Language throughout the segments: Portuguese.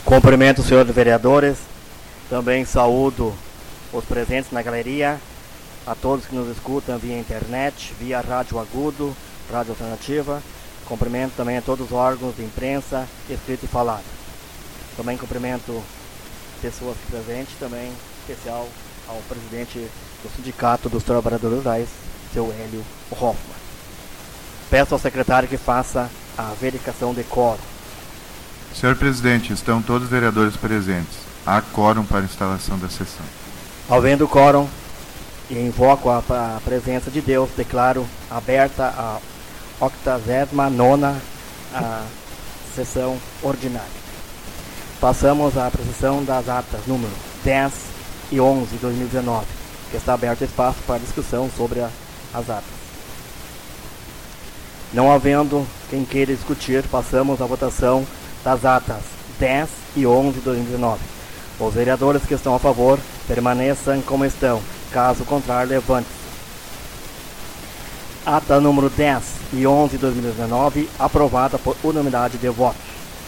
Cumprimento os senhores vereadores, também saúdo os presentes na galeria, a todos que nos escutam via internet, via Rádio Agudo, Rádio Alternativa. Cumprimento também a todos os órgãos de imprensa, escrita e falada. Também cumprimento pessoas aqui presentes, também especial ao presidente do Sindicato dos Trabalhadores Rurais, seu Hélio Hoffmann. Peço ao secretário que faça a verificação de quórum. Senhor presidente, estão todos os vereadores presentes. Há quórum para a instalação da sessão. Havendo quórum, e invoco a presença de Deus, declaro aberta a 89ª sessão ordinária. Passamos à apresentação das atas número 10 e 11 de 2019, que está aberto espaço para discussão sobre as atas. Não havendo quem queira discutir, passamos à votação das atas 10 e 11 de 2019. Os vereadores que estão a favor permaneçam como estão. Caso contrário, levante-se. Ata número 10 e 11 de 2019, aprovada por unanimidade de votos.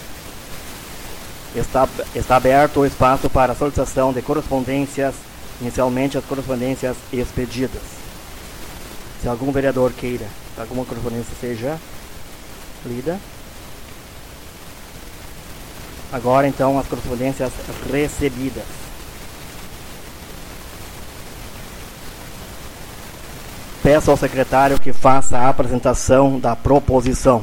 Está aberto o espaço para a solicitação de correspondências, inicialmente as correspondências expedidas. Se algum vereador queira que alguma correspondência seja lida. Agora, então, as correspondências recebidas. Peço ao secretário que faça a apresentação da proposição.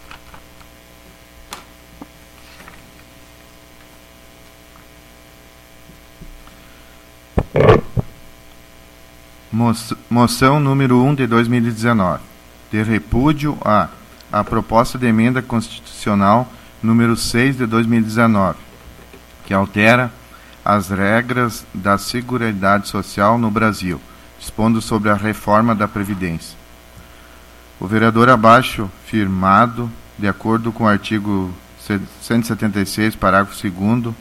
Moção número 1 de 2019. De repúdio a proposta de emenda constitucional número 6 de 2019, que altera as regras da Seguridade Social no Brasil, dispondo sobre a reforma da Previdência. O vereador abaixo firmado, de acordo com o artigo 176, parágrafo 2º,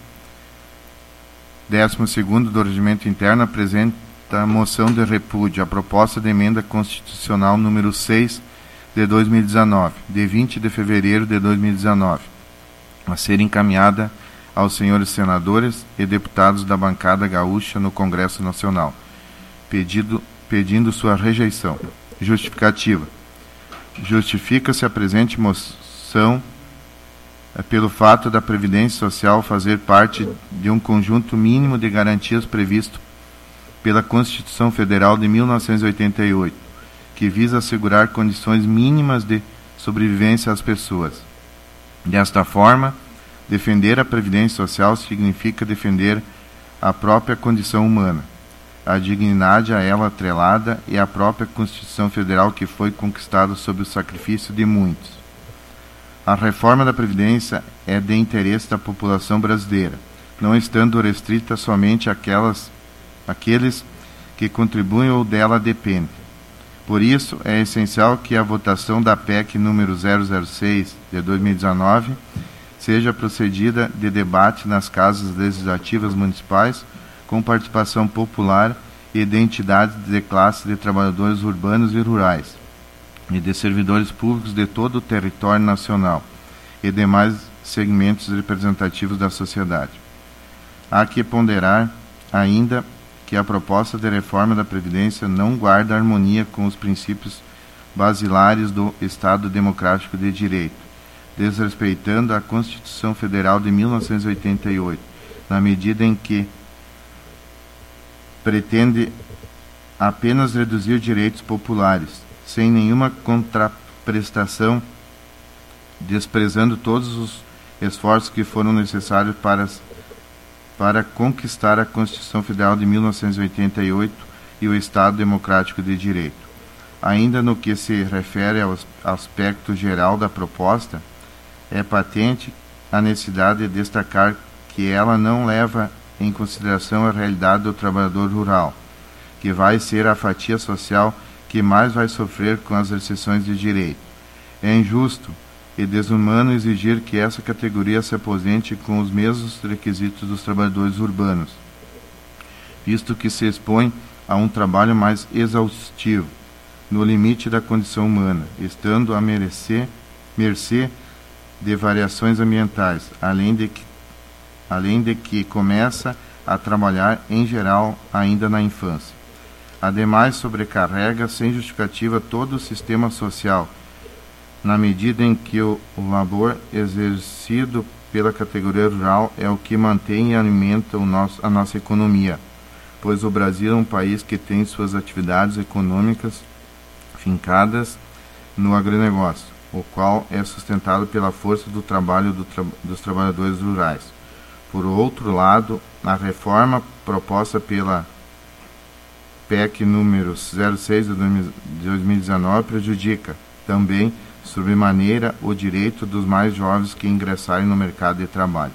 12º do Regimento Interno, apresenta a moção de repúdio à proposta de emenda constitucional número 6 de 2019, de 20 de fevereiro de 2019, a ser encaminhada aos senhores senadores e deputados da bancada gaúcha no Congresso Nacional, pedindo sua rejeição. Justificativa. Justifica-se a presente moção pelo fato da Previdência Social fazer parte de um conjunto mínimo de garantias previsto pela Constituição Federal de 1988, que visa assegurar condições mínimas de sobrevivência às pessoas. Desta forma, defender a Previdência Social significa defender a própria condição humana, a dignidade a ela atrelada e a própria Constituição Federal que foi conquistada sob o sacrifício de muitos. A reforma da Previdência é de interesse da população brasileira, não estando restrita somente àqueles que contribuem ou dela dependem. Por isso, é essencial que a votação da PEC número 006 de 2019 seja procedida de debate nas casas legislativas municipais com participação popular e de entidades de classe de trabalhadores urbanos e rurais e de servidores públicos de todo o território nacional e demais segmentos representativos da sociedade. Há que ponderar ainda que a proposta de reforma da Previdência não guarda harmonia com os princípios basilares do Estado Democrático de Direito, desrespeitando a Constituição Federal de 1988, na medida em que pretende apenas reduzir direitos populares, sem nenhuma contraprestação, desprezando todos os esforços que foram necessários para conquistar a Constituição Federal de 1988 e o Estado Democrático de Direito. Ainda no que se refere ao aspecto geral da proposta, é patente a necessidade de destacar que ela não leva em consideração a realidade do trabalhador rural, que vai ser a fatia social que mais vai sofrer com as restrições de direito. É injusto e desumano exigir que essa categoria se aposente com os mesmos requisitos dos trabalhadores urbanos, visto que se expõe a um trabalho mais exaustivo, no limite da condição humana, estando a mercê de variações ambientais, além além de que começa a trabalhar, em geral, ainda na infância. Ademais, sobrecarrega sem justificativa todo o sistema social, na medida em que o labor exercido pela categoria rural é o que mantém e alimenta a nossa economia, pois o Brasil é um país que tem suas atividades econômicas fincadas no agronegócio, o qual é sustentado pela força do trabalho dos trabalhadores rurais. Por outro lado, a reforma proposta pela PEC número 06 de 2019 prejudica também sobremaneira o direito dos mais jovens que ingressarem no mercado de trabalho.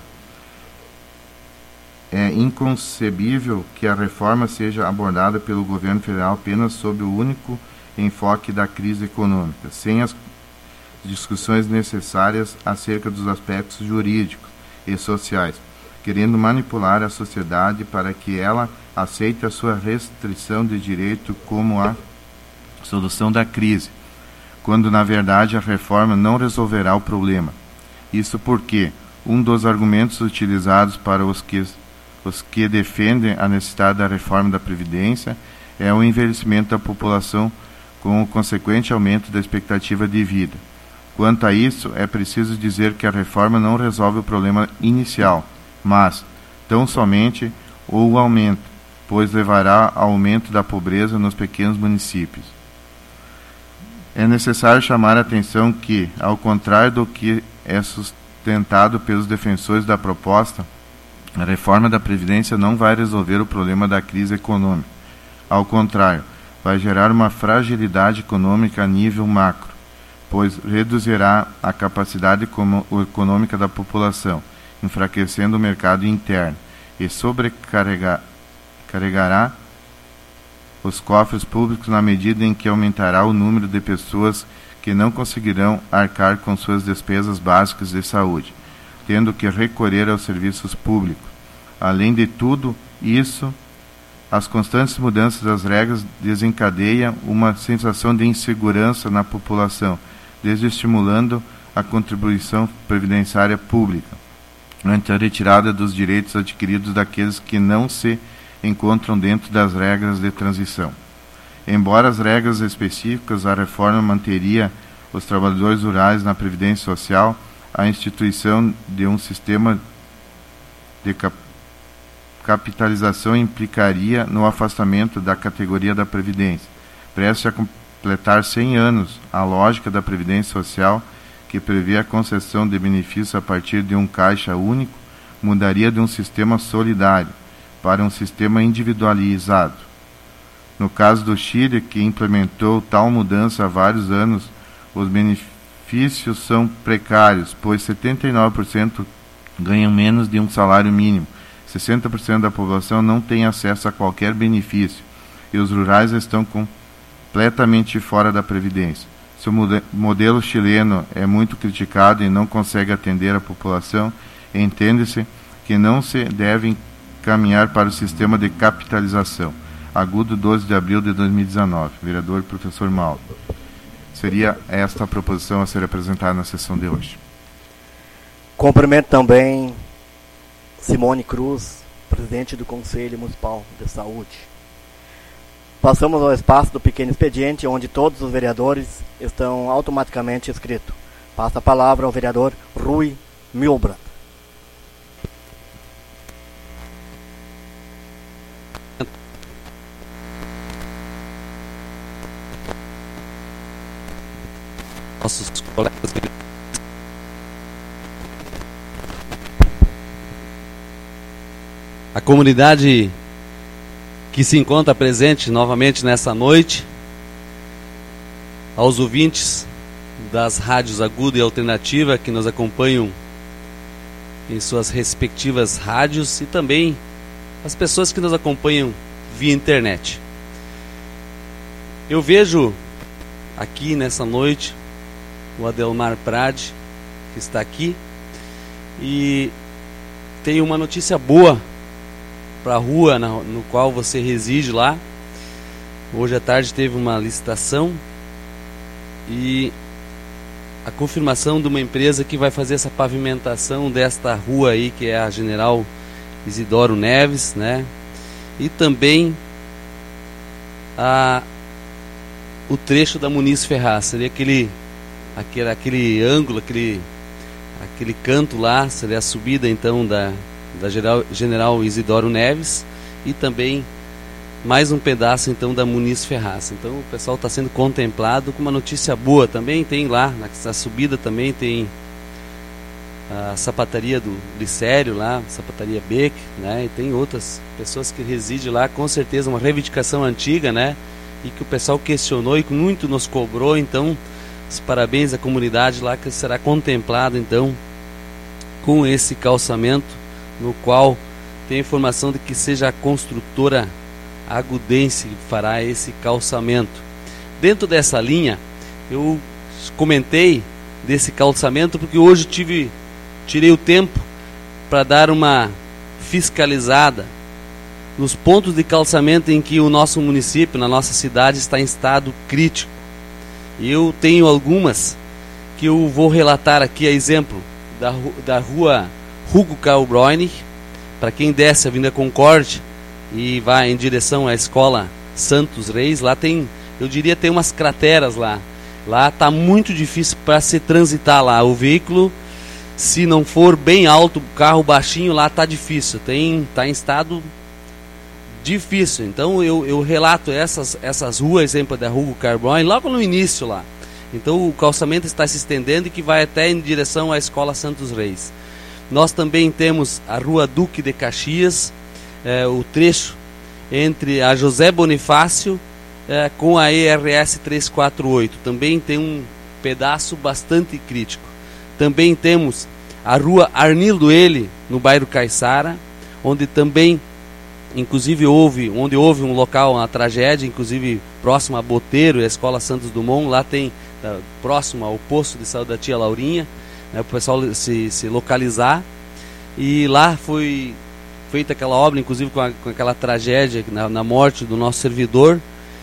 É inconcebível que a reforma seja abordada pelo governo federal apenas sob o único enfoque da crise econômica, sem as discussões necessárias acerca dos aspectos jurídicos e sociais, querendo manipular a sociedade para que ela aceite a sua restrição de direito como a solução da crise, quando na verdade a reforma não resolverá o problema. Isso porque um dos argumentos utilizados para os que defendem a necessidade da reforma da Previdência é o envelhecimento da população com o consequente aumento da expectativa de vida. Quanto a isso, é preciso dizer que a reforma não resolve o problema inicial, mas tão somente o aumenta, pois levará ao aumento da pobreza nos pequenos municípios. É necessário chamar a atenção que, ao contrário do que é sustentado pelos defensores da proposta, a reforma da Previdência não vai resolver o problema da crise econômica. Ao contrário, vai gerar uma fragilidade econômica a nível macro, pois reduzirá a capacidade econômica da população, enfraquecendo o mercado interno, e sobrecarregará os cofres públicos na medida em que aumentará o número de pessoas que não conseguirão arcar com suas despesas básicas de saúde, tendo que recorrer aos serviços públicos. Além de tudo isso, as constantes mudanças das regras desencadeiam uma sensação de insegurança na população, desestimulando a contribuição previdenciária pública, ante a retirada dos direitos adquiridos daqueles que não se encontram dentro das regras de transição. Embora as regras específicas, a reforma manteria os trabalhadores rurais na Previdência Social, a instituição de um sistema de capitalização implicaria no afastamento da categoria da Previdência. Prestes a completar 100 anos, a lógica da Previdência Social, que prevê a concessão de benefícios a partir de um caixa único, mudaria de um sistema solidário para um sistema individualizado. No caso do Chile, que implementou tal mudança há vários anos, os benefícios são precários, pois 79% ganham menos de um salário mínimo, 60% da população não tem acesso a qualquer benefício, e os rurais estão completamente fora da Previdência. Se o modelo chileno é muito criticado e não consegue atender a população, entende-se que não se deve caminhar para o sistema de capitalização. Agudo, 12 de abril de 2019. Vereador professor Mauro. Seria esta a proposição a ser apresentada na sessão de hoje. Cumprimento também Simone Cruz, presidente do Conselho Municipal de Saúde. Passamos ao espaço do pequeno expediente, onde todos os vereadores estão automaticamente inscritos. Passa a palavra ao vereador Rui Milbrand. Nossos colegas. A comunidade que se encontra presente novamente nessa noite, aos ouvintes das rádios Agudo e Alternativa que nos acompanham em suas respectivas rádios e também as pessoas que nos acompanham via internet. Eu vejo aqui nessa noite o Adelmar Prade, que está aqui, e tenho uma notícia boa para a rua no qual você reside lá. Hoje à tarde teve uma licitação e a confirmação de uma empresa que vai fazer essa pavimentação desta rua aí, que é a General Isidoro Neves, né? E também o trecho da Muniz Ferraz, seria aquele ângulo, aquele canto lá, seria a subida então da General Isidoro Neves, e também mais um pedaço então da Muniz Ferraz. Então o pessoal está sendo contemplado com uma notícia boa. Também tem lá, na subida também tem a sapataria do Glicério lá, sapataria Beck, né? E tem outras pessoas que residem lá, com certeza uma reivindicação antiga, né? E que o pessoal questionou e que muito nos cobrou. Então os parabéns à comunidade lá, que será contemplado então com esse calçamento, no qual tem a informação de que seja a construtora Agudense que fará esse calçamento. Dentro dessa linha, eu comentei desse calçamento porque hoje tirei o tempo para dar uma fiscalizada nos pontos de calçamento em que o nosso município, na nossa cidade, está em estado crítico. E eu tenho algumas que eu vou relatar aqui, a exemplo da rua Hugo Karl Bräunig, para quem desce a Avenida Concorde e vai em direção à escola Santos Reis. Lá tem, eu diria, tem umas crateras lá. Lá está muito difícil para se transitar lá. O veículo, se não for bem alto, carro baixinho, lá está difícil. Está em estado difícil. Então eu relato essas ruas, exemplo da Hugo Karl Bräunig, logo no início lá. Então o calçamento está se estendendo e que vai até em direção à escola Santos Reis. Nós também temos a rua Duque de Caxias, o trecho entre a José Bonifácio com a ERS 348. Também tem um pedaço bastante crítico. Também temos a rua Arnildo Ele, no bairro Caiçara, onde também, inclusive, houve um local, uma tragédia, inclusive próximo a Boteiro e a Escola Santos Dumont. Lá tem, próximo ao posto de saúde da tia Laurinha, né, para o pessoal se localizar. E lá foi feita aquela obra, inclusive com aquela tragédia na morte do nosso servidor.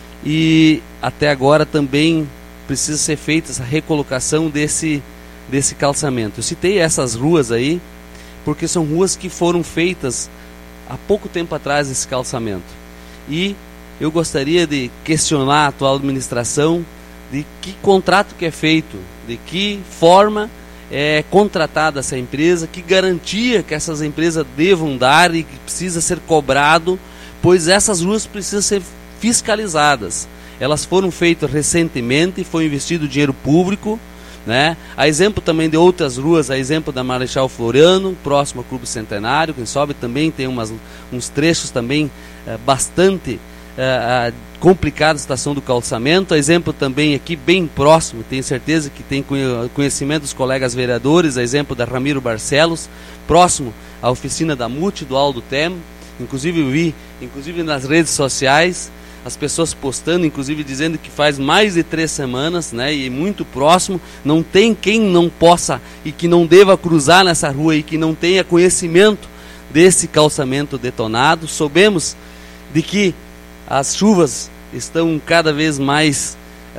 E até agora também precisa ser feita essa recolocação desse calçamento. Eu citei essas ruas aí porque são ruas que foram feitas há pouco tempo atrás, esse calçamento. E eu gostaria de questionar a atual administração de que contrato que é feito, de que forma é contratada essa empresa, que garantia que essas empresas devam dar e que precisa ser cobrado, pois essas ruas precisam ser fiscalizadas. Elas foram feitas recentemente, foi investido dinheiro público, né? A exemplo também de outras ruas, a exemplo da Marechal Floriano, próximo ao Clube Centenário, quem sobe também tem uns trechos também bastante complicados, estação do calçamento. A exemplo também aqui bem próximo, tenho certeza que tem conhecimento dos colegas vereadores, a exemplo da Ramiro Barcelos, próximo à oficina da MUT, do Aldo Tem. Inclusive eu vi, nas redes sociais, as pessoas postando, inclusive dizendo que faz mais de 3 semanas, né, e muito próximo. Não tem quem não possa e que não deva cruzar nessa rua e que não tenha conhecimento desse calçamento detonado. Soubemos de que as chuvas estão cada vez mais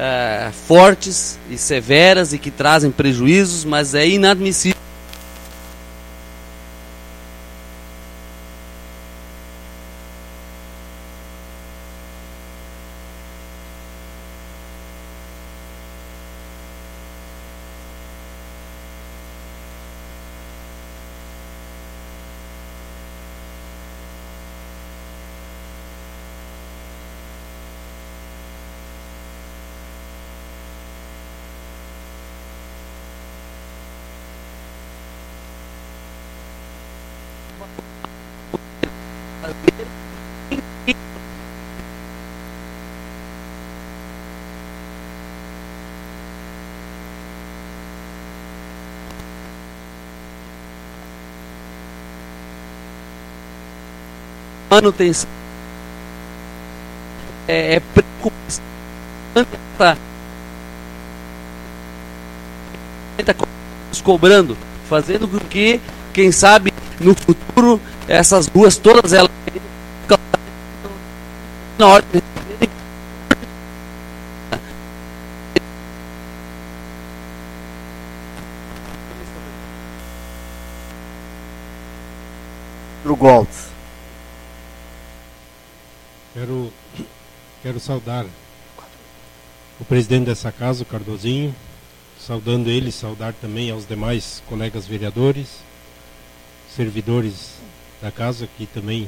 fortes e severas e que trazem prejuízos, mas é inadmissível manutenção. É preocupante cobrando, fazendo com que, quem sabe, no futuro, essas ruas todas elas na hora de Pedro Goltz. Quero saudar o presidente dessa casa, o Cardozinho, saudando ele, saudar também aos demais colegas vereadores, servidores da casa que também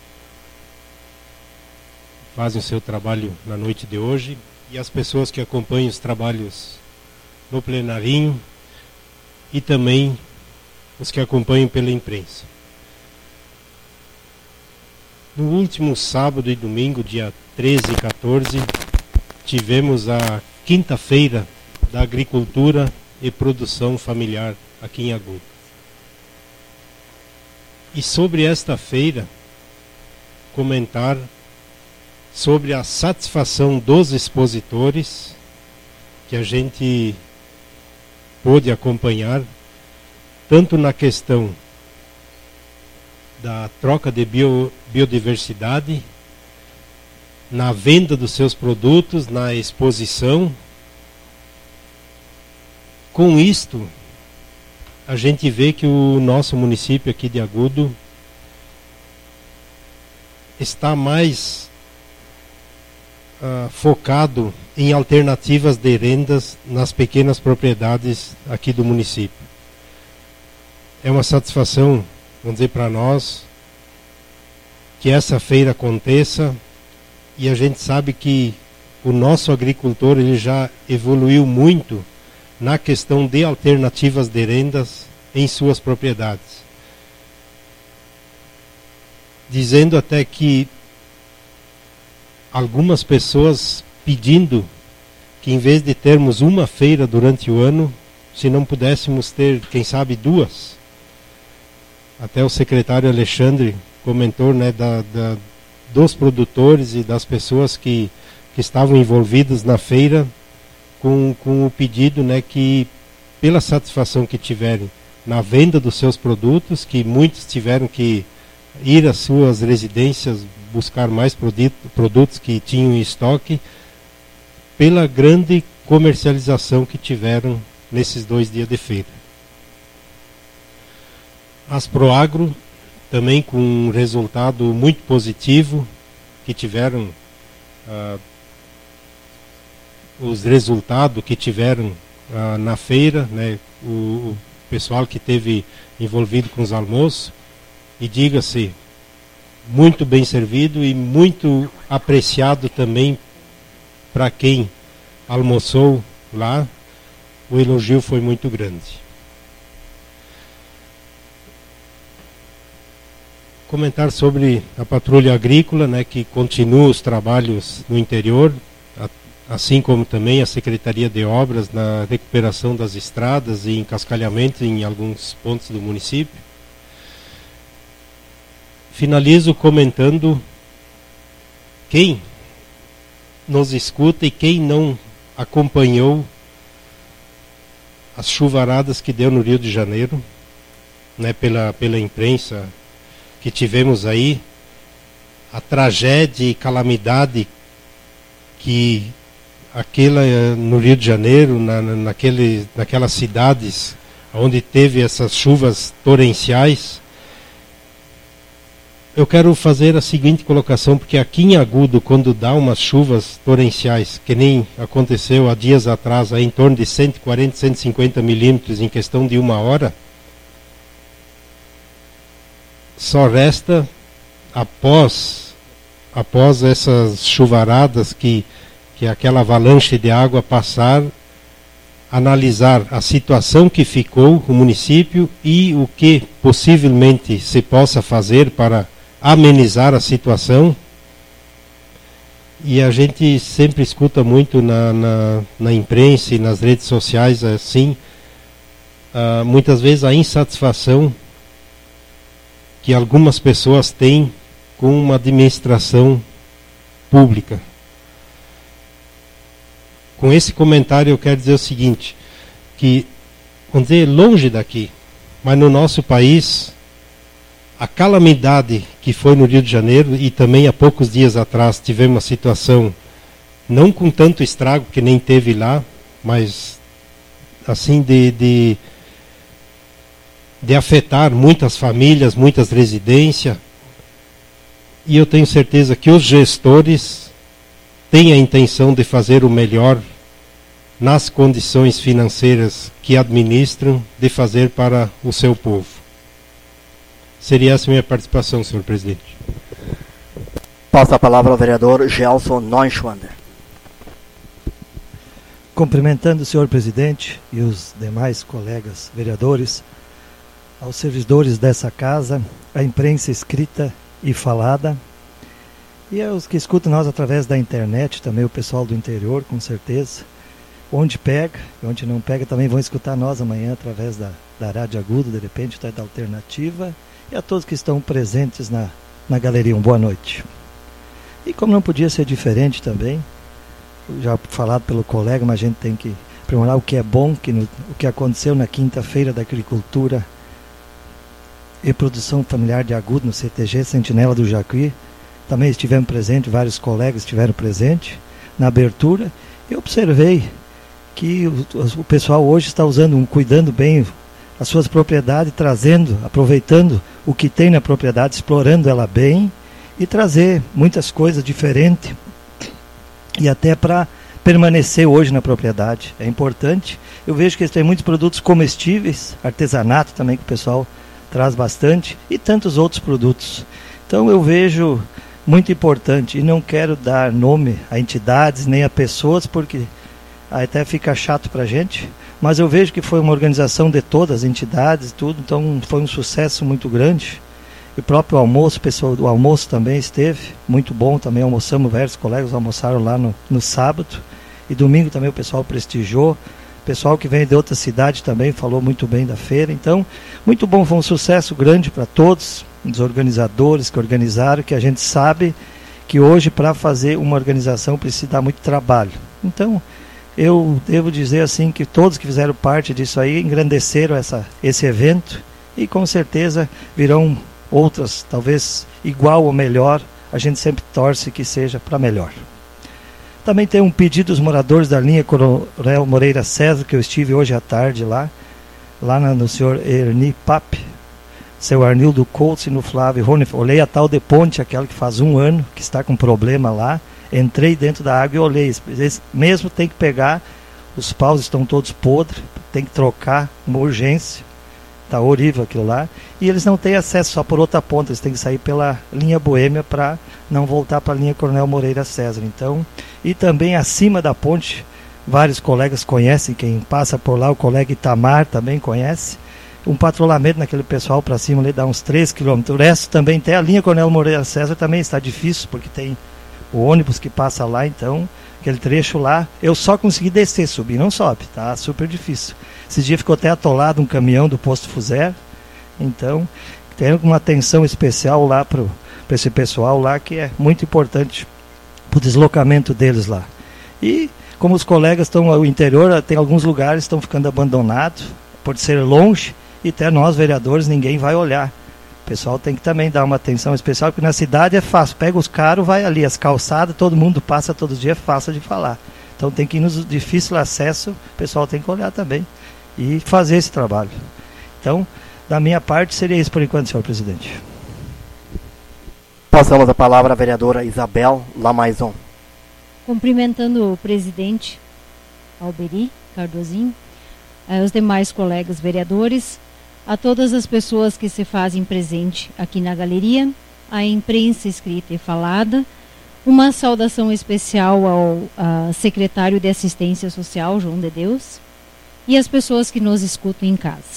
fazem o seu trabalho na noite de hoje, e as pessoas que acompanham os trabalhos no plenarinho e também os que acompanham pela imprensa. No último sábado e domingo, dia 13 e 14, tivemos a quinta-feira da agricultura e produção familiar aqui em Agudo. E sobre esta feira, comentar sobre a satisfação dos expositores que a gente pôde acompanhar, tanto na questão da troca de biodiversidade, na venda dos seus produtos, na exposição. Com isto, a gente vê que o nosso município aqui de Agudo está mais focado em alternativas de rendas nas pequenas propriedades aqui do município. É uma satisfação, vamos dizer, para nós, que essa feira aconteça, e a gente sabe que o nosso agricultor ele já evoluiu muito na questão de alternativas de rendas em suas propriedades. Dizendo até que algumas pessoas pedindo que em vez de termos uma feira durante o ano, se não pudéssemos ter, quem sabe, duas. Até o secretário Alexandre comentou, né, dos produtores e das pessoas que estavam envolvidos na feira com o pedido, né, que pela satisfação que tiverem na venda dos seus produtos, que muitos tiveram que ir às suas residências buscar mais produtos que tinham em estoque, pela grande comercialização que tiveram nesses 2 dias de feira. As Proagro também com um resultado muito positivo, que tiveram os resultados que tiveram na feira, né, o pessoal que teve envolvido com os almoços, e diga-se, muito bem servido e muito apreciado também para quem almoçou lá. O elogio foi muito grande. Comentar sobre a patrulha agrícola, né, que continua os trabalhos no interior, assim como também a Secretaria de Obras na recuperação das estradas e encascalhamento em alguns pontos do município. Finalizo comentando quem nos escuta e quem não acompanhou as chuvaradas que deu no Rio de Janeiro, né, pela imprensa que tivemos aí, a tragédia e calamidade que no Rio de Janeiro, naquelas cidades onde teve essas chuvas torrenciais. Eu quero fazer a seguinte colocação, porque aqui em Agudo, quando dá umas chuvas torrenciais, que nem aconteceu há dias atrás, aí em torno de 140, 150 milímetros em questão de 1 hora, só resta, após essas chuvaradas que aquela avalanche de água passar, analisar a situação que ficou o município e o que possivelmente se possa fazer para amenizar a situação. E a gente sempre escuta muito na imprensa e nas redes sociais assim, muitas vezes a insatisfação que algumas pessoas têm com uma administração pública. Com esse comentário eu quero dizer o seguinte, que, vamos dizer, longe daqui, mas no nosso país, a calamidade que foi no Rio de Janeiro, e também há poucos dias atrás tivemos uma situação, não com tanto estrago que nem teve lá, mas assim de afetar muitas famílias, muitas residências. E eu tenho certeza que os gestores têm a intenção de fazer o melhor nas condições financeiras que administram, de fazer para o seu povo. Seria essa a minha participação, senhor presidente. Passo a palavra ao vereador Gelson Neuschwander. Cumprimentando o senhor presidente e os demais colegas vereadores, aos servidores dessa casa, à imprensa escrita e falada, e aos que escutam nós através da internet, também o pessoal do interior, com certeza. Onde pega e onde não pega também vão escutar nós amanhã através da Rádio Agudo, de repente, da Alternativa, e a todos que estão presentes na galeria. Boa noite. E como não podia ser diferente também, já falado pelo colega, mas a gente tem que aprimorar o que é bom, o que aconteceu na quinta-feira da Agricultura e Produção Familiar de Agudo, no CTG Sentinela do Jacuí. Também estivemos presentes, vários colegas estiveram presentes na abertura. Eu observei que o pessoal hoje está cuidando bem as suas propriedades, aproveitando o que tem na propriedade, explorando ela bem e trazer muitas coisas diferentes e até para permanecer hoje na propriedade. É importante. Eu vejo que eles têm muitos produtos comestíveis, artesanato também, que o pessoal traz bastante, e tantos outros produtos. Então eu vejo muito importante, e não quero dar nome a entidades nem a pessoas, porque até fica chato para a gente, mas eu vejo que foi uma organização de todas as entidades, tudo, então foi um sucesso muito grande. E o próprio almoço, o pessoal do almoço também esteve muito bom, também almoçamos, vários colegas almoçaram lá no sábado, e domingo também o pessoal prestigiou, o pessoal que vem de outra cidade também falou muito bem da feira. Então, muito bom, foi um sucesso grande para todos os organizadores que organizaram, que a gente sabe que hoje para fazer uma organização precisa dar muito trabalho. Então, eu devo dizer assim que todos que fizeram parte disso aí engrandeceram esse evento, e com certeza virão outras, talvez igual ou melhor. A gente sempre torce que seja para melhor. Também tem um pedido dos moradores da linha Coronel Moreira César, que eu estive hoje à tarde lá no senhor Erni Pap, seu Arnildo Coates e no Flávio Rony. Olhei a tal de ponte, aquela que faz 1 ano, que está com problema lá. Entrei dentro da água e olhei. Eles mesmo tem que pegar, os paus estão todos podres, tem que trocar, uma urgência. Está horrível aquilo lá. E eles não têm acesso só por outra ponta, eles têm que sair pela linha Boêmia para não voltar para a linha Coronel Moreira César. Então, e também acima da ponte, vários colegas conhecem, quem passa por lá, o colega Itamar também conhece, um patrulhamento naquele pessoal para cima ali dá uns 3 quilômetros. O resto também tem a linha Coronel Moreira César, também está difícil, porque tem o ônibus que passa lá, então aquele trecho lá, eu só consegui descer, subir não sobe, tá super difícil. Esse dia ficou até atolado um caminhão do posto Fuser, então tem uma atenção especial lá para esse pessoal lá, que é muito importante para o deslocamento deles lá. E como os colegas estão no interior, tem alguns lugares que estão ficando abandonados, por ser longe, e até nós vereadores ninguém vai olhar. O pessoal tem que também dar uma atenção especial, porque na cidade é fácil, pega os carros, vai ali, as calçadas, todo mundo passa todo dia, é fácil de falar. Então tem que ir nos difícil acesso, o pessoal tem que olhar também e fazer esse trabalho. Então, da minha parte, seria isso por enquanto, senhor presidente. Passamos a palavra à vereadora Isabel Lamaison. Cumprimentando o presidente Alberi Cardozinho, os demais colegas vereadores, a todas as pessoas que se fazem presente aqui na galeria, a imprensa escrita e falada, uma saudação especial ao secretário de Assistência Social, João de Deus, e as pessoas que nos escutam em casa.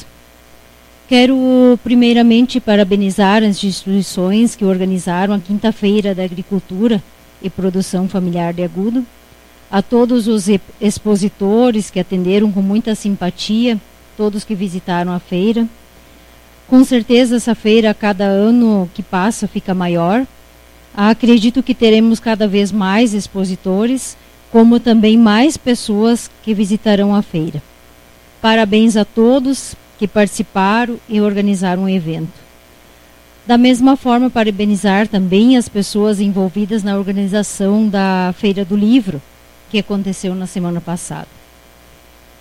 Quero primeiramente parabenizar as instituições que organizaram a quinta-feira da Agricultura e Produção Familiar de Agudo, a todos os expositores que atenderam com muita simpatia, todos que visitaram a feira. Com certeza essa feira, a cada ano que passa, fica maior. Acredito que teremos cada vez mais expositores, como também mais pessoas que visitarão a feira. Parabéns a todos que participaram e organizaram o evento. Da mesma forma, parabenizar também as pessoas envolvidas na organização da Feira do Livro, que aconteceu na semana passada.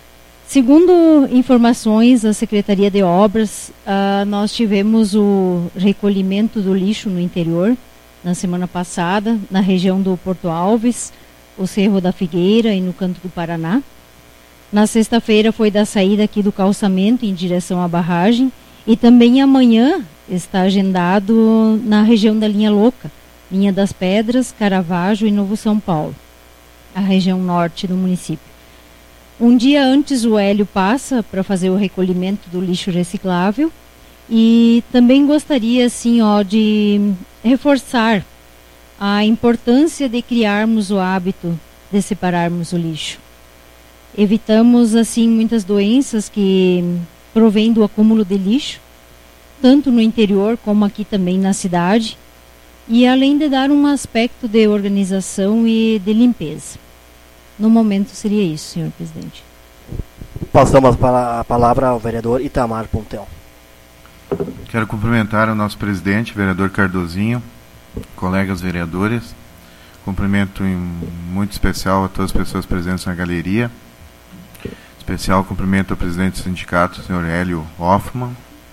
Segundo informações da Secretaria de Obras, nós tivemos o recolhimento do lixo no interior na semana passada, na região do Porto Alves, o Cerro da Figueira e no Canto do Paraná. Na sexta-feira foi da saída aqui do calçamento em direção à barragem, e também amanhã está agendado na região da Linha Louca, Linha das Pedras, Caravaggio e Novo São Paulo, a região norte do município. Um dia antes o Hélio passa para fazer o recolhimento do lixo reciclável, e também gostaria assim, de reforçar a importância de criarmos o hábito de separarmos o lixo. Evitamos assim muitas doenças que provém do acúmulo de lixo, tanto no interior como aqui também na cidade, e além de dar um aspecto de organização e de limpeza. No momento seria isso, senhor presidente. Passamos a palavra ao vereador Itamar Pontel. Quero cumprimentar o nosso presidente, vereador Cardozinho, colegas vereadores. Cumprimento muito especial a todas as pessoas presentes na galeria. Especial cumprimento ao presidente do sindicato, senhor Hélio Hoffmann.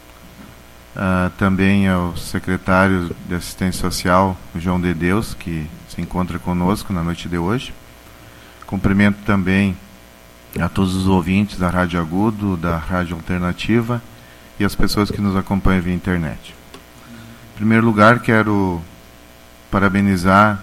Também ao secretário de Assistência Social, João de Deus, que se encontra conosco na noite de hoje. Cumprimento também a todos os ouvintes da Rádio Agudo, da Rádio Alternativa e as pessoas que nos acompanham via internet. Em primeiro lugar, quero parabenizar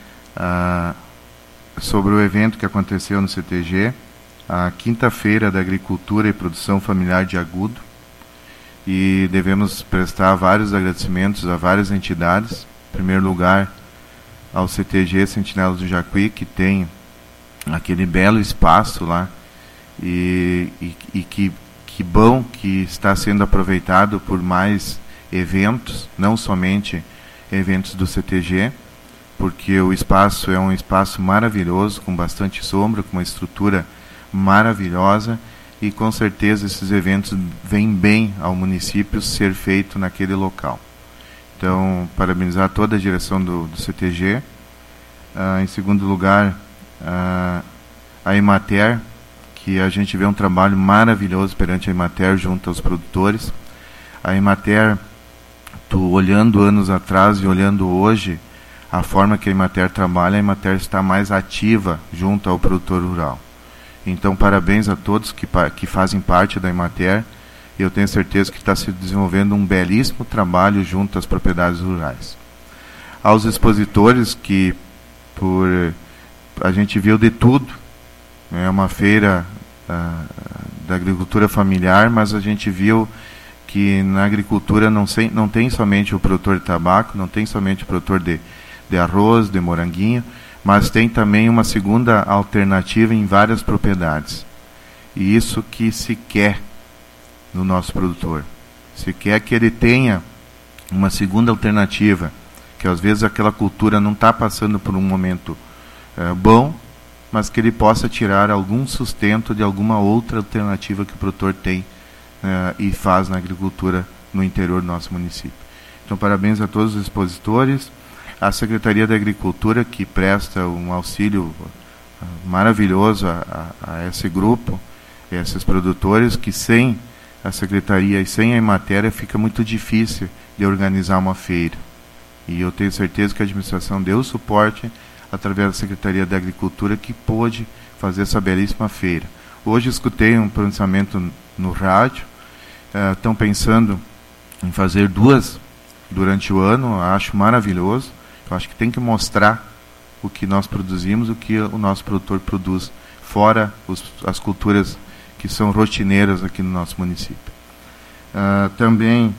sobre o evento que aconteceu no CTG, a Quinta-feira da Agricultura e Produção Familiar de Agudo, e devemos prestar vários agradecimentos a várias entidades. Em primeiro lugar, ao CTG Sentinelas do Jacuí, que tem aquele belo espaço lá, e que bom que está sendo aproveitado por mais eventos, não somente eventos do CTG, porque o espaço é um espaço maravilhoso, com bastante sombra, com uma estrutura maravilhosa, e com certeza esses eventos vêm bem ao município ser feito naquele local. Então, parabenizar toda a direção do CTG. Em segundo lugar, a Emater, que a gente vê um trabalho maravilhoso perante a Emater junto aos produtores. A Emater, olhando anos atrás e olhando hoje, a forma que a Emater trabalha, a Emater está mais ativa junto ao produtor rural. Então, parabéns a todos que fazem parte da Emater, e eu tenho certeza que está se desenvolvendo um belíssimo trabalho junto às propriedades rurais. Aos expositores, que a gente viu de tudo, é uma feira da agricultura familiar, mas a gente viu que na agricultura não tem somente o produtor de tabaco, não tem somente o produtor de arroz, de moranguinho, mas tem também uma segunda alternativa em várias propriedades. E isso que se quer no nosso produtor. Se quer que ele tenha uma segunda alternativa, que às vezes aquela cultura não está passando por um momento bom, mas que ele possa tirar algum sustento de alguma outra alternativa que o produtor tem e faz na agricultura no interior do nosso município. Então, parabéns a todos os expositores, a Secretaria da Agricultura, que presta um auxílio maravilhoso a esse grupo, a esses produtores, que sem a Secretaria e sem a Emater fica muito difícil de organizar uma feira. E eu tenho certeza que a administração deu suporte através da Secretaria da Agricultura, que pôde fazer essa belíssima feira. Hoje escutei um pronunciamento no rádio, estão pensando em fazer 2 durante o ano, acho maravilhoso. Eu acho que tem que mostrar o que nós produzimos, o que o nosso produtor produz, fora as culturas que são rotineiras aqui no nosso município. Também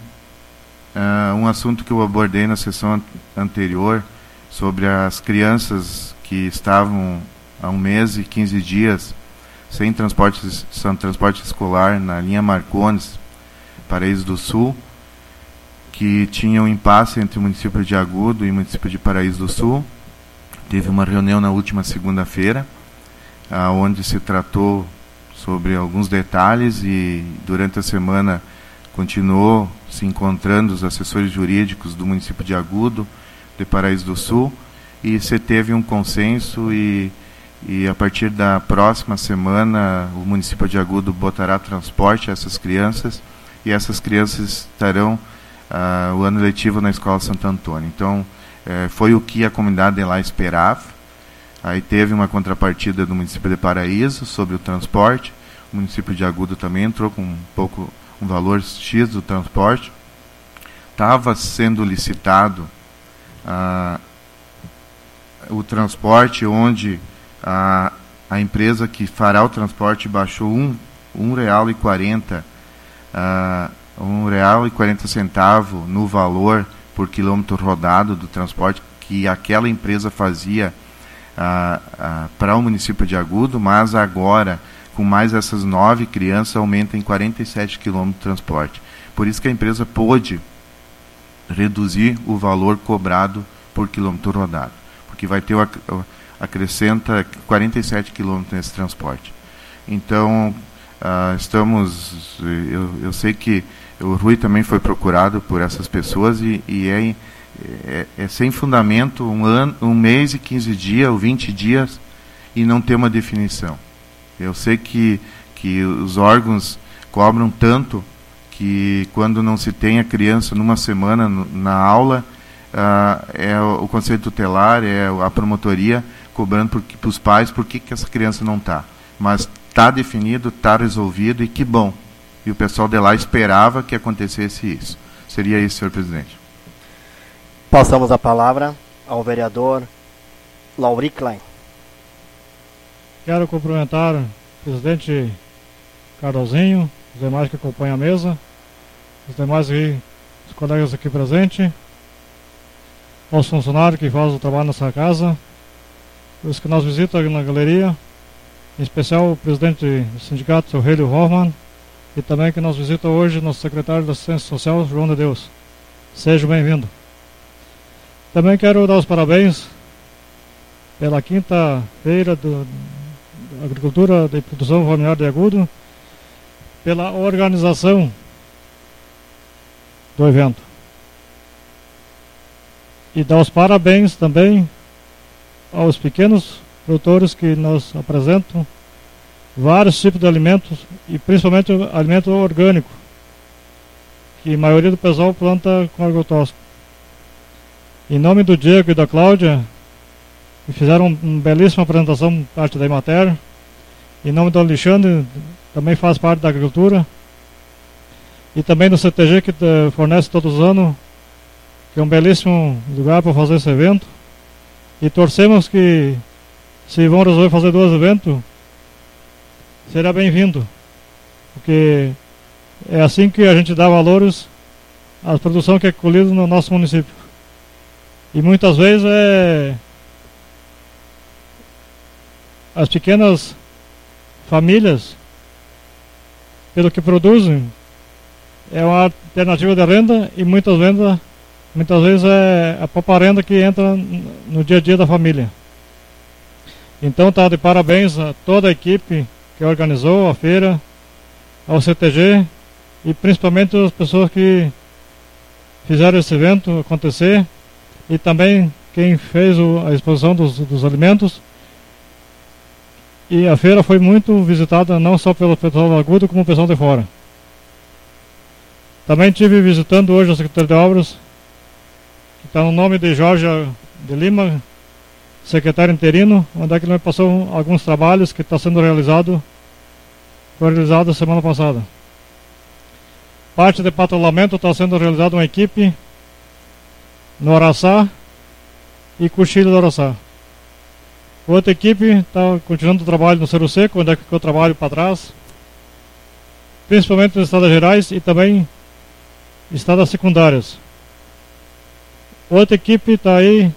um assunto que eu abordei na sessão anterior, sobre as crianças que estavam há 1 mês e 15 dias sem transporte escolar na linha Marcones, Paraíso do Sul, que tinha um impasse entre o município de Agudo e o município de Paraíso do Sul. Teve uma reunião na última segunda-feira, onde se tratou sobre alguns detalhes, e durante a semana continuou se encontrando os assessores jurídicos do município de Agudo, de Paraíso do Sul, e se teve um consenso, e e a partir da próxima semana o município de Agudo botará transporte a essas crianças, e essas crianças estarão o ano letivo na Escola Santo Antônio. Então, foi o que a comunidade de lá esperava. Aí teve uma contrapartida do município de Paraíso sobre o transporte. O município de Agudo também entrou com um valor X do transporte. Estava sendo licitado o transporte, onde a empresa que fará o transporte baixou R$1,40 no valor por quilômetro rodado do transporte que aquela empresa fazia para o município de Agudo, mas agora, com mais essas 9 crianças, aumenta em 47 quilômetros de transporte. Por isso que a empresa pôde reduzir o valor cobrado por quilômetro rodado, porque vai ter acrescenta 47 quilômetros nesse transporte. Então, eu sei que o Rui também foi procurado por essas pessoas e é sem fundamento um mês e 15 dias ou 20 dias e não ter uma definição. Eu sei que os órgãos cobram tanto que quando não se tem a criança numa semana na aula, é o Conselho Tutelar, é a promotoria cobrando para os pais por que essa criança não está. Mas está definido, está resolvido, e que bom. E o pessoal de lá esperava que acontecesse isso. Seria isso, senhor presidente. Passamos a palavra ao vereador Lauri Klein. Quero cumprimentar o presidente Cardozinho, os demais que acompanham a mesa, os demais os colegas aqui presentes, aos funcionários que fazem o trabalho nessa casa, os que nos visitam aqui na galeria, em especial o presidente do sindicato, seu Hélio Hoffmann, e também que nos visita hoje, nosso secretário da Assistência Social, João de Deus. Seja bem-vindo. Também quero dar os parabéns pela 5ª Feira da Agricultura e Produção Familiar de Agudo, pela organização do evento. E dar os parabéns também aos pequenos produtores que nos apresentam vários tipos de alimentos, e principalmente alimento orgânico, que a maioria do pessoal planta com agrotóxico. Em nome do Diego e da Cláudia, que fizeram uma belíssima apresentação, parte da Imater. Em nome do Alexandre, também faz parte da agricultura. E também do CTG, que fornece todos os anos, que é um belíssimo lugar para fazer esse evento. E torcemos que, se vão resolver fazer 2 eventos, será bem-vindo, porque é assim que a gente dá valores à produção que é colhida no nosso município. E muitas vezes as pequenas famílias, pelo que produzem, é uma alternativa de renda, e muitas vezes é a própria renda que entra no dia a dia da família. Então está de parabéns a toda a equipe que organizou a feira, ao CTG e principalmente as pessoas que fizeram esse evento acontecer, e também quem fez a exposição dos alimentos. E a feira foi muito visitada não só pelo pessoal do Agudo, como o pessoal de fora. Também estive visitando hoje a Secretaria de Obras, que está no nome de Jorge de Lima, secretário interino, onde é que ele me passou alguns trabalhos que está sendo realizado, foi realizado a semana passada. Parte de patrulhamento está sendo realizada uma equipe no Araçá e Cochilho do Araçá. Outra equipe está continuando o trabalho no Cerro Seco, onde é que ficou o trabalho para trás, principalmente nas estradas gerais e também estradas secundárias. Outra equipe está aí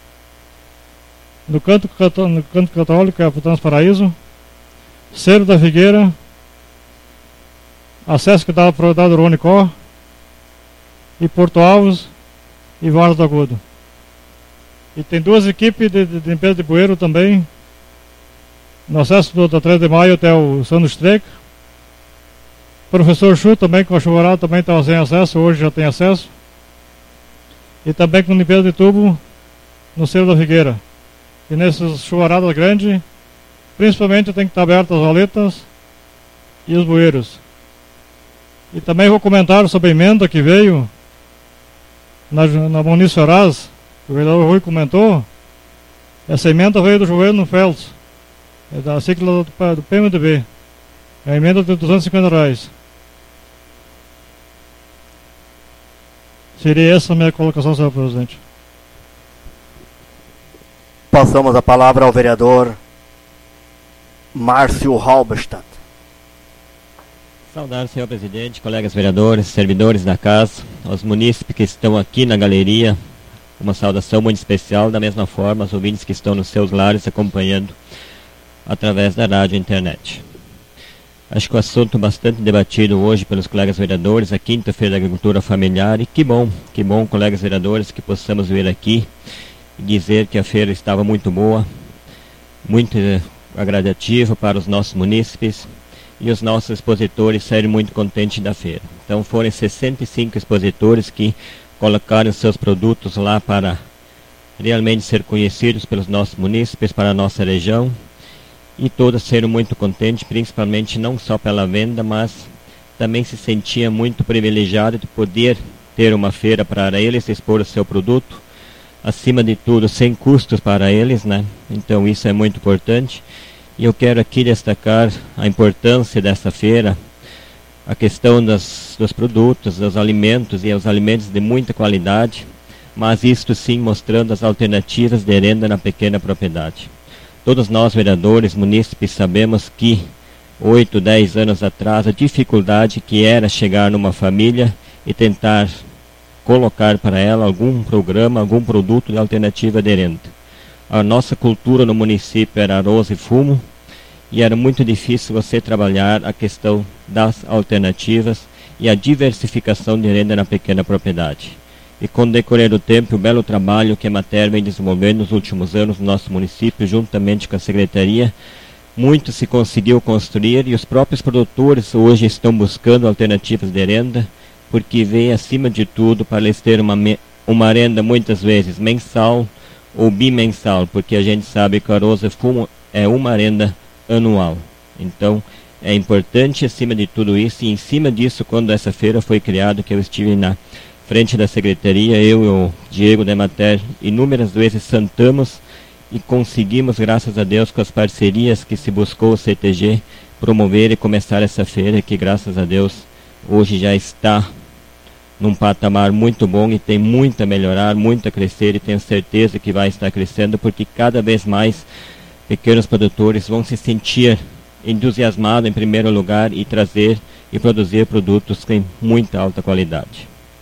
no canto católico, que é o Transparaíso, Cerro da Figueira, acesso que dá para o Ronicó, e Porto Alves e Vargas do Agudo. E tem 2 equipes de limpeza de bueiro também, no acesso da 3 de maio até o Sandro Streck. Professor Chu também, com a chuvarada, também estava sem acesso, hoje já tem acesso. E também com limpeza de tubo no Cerro da Figueira. E nessas chuvaradas grandes, principalmente tem que estar abertas as valetas e os bueiros. E também vou comentar sobre a emenda que veio na Muniz Horaz, que o vereador Rui comentou. Essa emenda veio do governo Fels, é da sigla do PMDB. É a emenda de R$250. Seria essa a minha colocação, senhor presidente. Passamos a palavra ao vereador Márcio Halberstadt. Saudar, senhor presidente, colegas vereadores, servidores da casa, aos munícipes que estão aqui na galeria, uma saudação muito especial, da mesma forma aos ouvintes que estão nos seus lares acompanhando através da rádio e internet. Acho que o assunto bastante debatido hoje pelos colegas vereadores, a quinta-feira da agricultura familiar, e que bom, colegas vereadores, que possamos vir aqui e dizer que a feira estava muito boa, muito agradativa para os nossos munícipes, e os nossos expositores saíram muito contentes da feira. Então foram 65 expositores que colocaram seus produtos lá para realmente ser conhecidos pelos nossos munícipes, para a nossa região, e todos saíram muito contentes, principalmente não só pela venda, mas também se sentia muito privilegiado de poder ter uma feira para eles, expor o seu produto, acima de tudo sem custos para eles, né? Então isso é muito importante. E eu quero aqui destacar a importância dessa feira, a questão dos produtos, dos alimentos, e os alimentos de muita qualidade, mas isto sim mostrando as alternativas de renda na pequena propriedade. Todos nós, vereadores, munícipes, sabemos que 8, 10 anos atrás, a dificuldade que era chegar numa família e tentar colocar para ela algum programa, algum produto de alternativa de renda. A nossa cultura no município era arroz e fumo, e era muito difícil você trabalhar a questão das alternativas e a diversificação de renda na pequena propriedade. E com o decorrer do tempo, o belo trabalho que a Emater vem desenvolvendo nos últimos anos no nosso município, juntamente com a Secretaria, muito se conseguiu construir, e os próprios produtores hoje estão buscando alternativas de renda, porque vem acima de tudo para eles terem uma renda muitas vezes mensal ou bimensal, porque a gente sabe que o arroz e fumo é uma renda anual. Então é importante acima de tudo isso, e em cima disso, quando essa feira foi criada, que eu estive na frente da secretaria, eu e o Diego da Emater inúmeras vezes sentamos e conseguimos, graças a Deus, com as parcerias que se buscou o CTG, promover e começar essa feira, que graças a Deus hoje já está num patamar muito bom e tem muito a melhorar, muito a crescer, e tenho certeza que vai estar crescendo, porque cada vez mais pequenos produtores vão se sentir entusiasmados em primeiro lugar e trazer e produzir produtos com muita alta qualidade.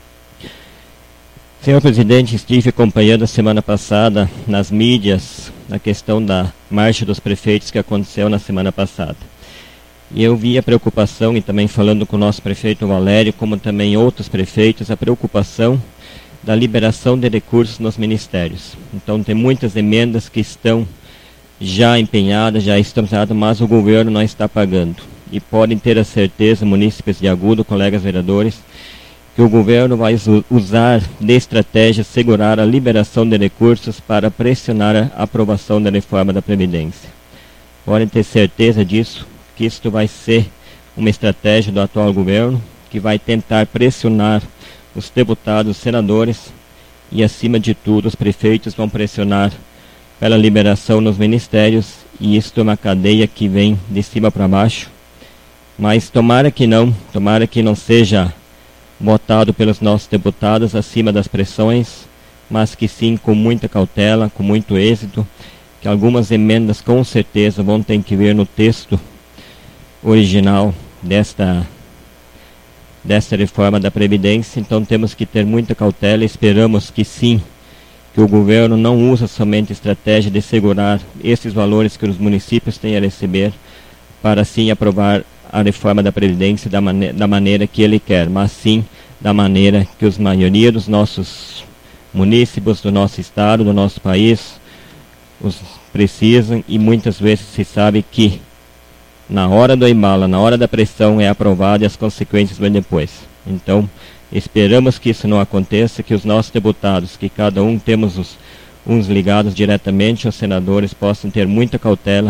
Senhor presidente, estive acompanhando a semana passada nas mídias a questão da marcha dos prefeitos que aconteceu na semana passada. E eu vi a preocupação, e também falando com o nosso prefeito Valério, como também outros prefeitos, a preocupação da liberação de recursos nos ministérios. Então tem muitas emendas que estão já empenhadas, já estão usadas, mas o governo não está pagando. E podem ter a certeza, munícipes de Agudo, colegas vereadores, que o governo vai usar de estratégia segurar a liberação de recursos para pressionar a aprovação da reforma da Previdência. Podem ter certeza disso, que isto vai ser uma estratégia do atual governo, que vai tentar pressionar os deputados, os senadores, e acima de tudo os prefeitos vão pressionar pela liberação nos ministérios, e isto é uma cadeia que vem de cima para baixo. Mas tomara que não seja votado pelos nossos deputados acima das pressões, mas que sim com muita cautela, com muito êxito, que algumas emendas com certeza vão ter que vir no texto original desta reforma da Previdência. Então temos que ter muita cautela, esperamos que sim, que o governo não usa somente a estratégia de segurar esses valores que os municípios têm a receber, para sim aprovar a reforma da Previdência da maneira que ele quer, mas sim da maneira que a maioria dos nossos munícipes, do nosso estado, do nosso país, os precisam, e muitas vezes se sabe que na hora do embalo, na hora da pressão é aprovado e as consequências vêm depois. Então, esperamos que isso não aconteça, que os nossos deputados, que cada um temos uns ligados diretamente aos senadores, possam ter muita cautela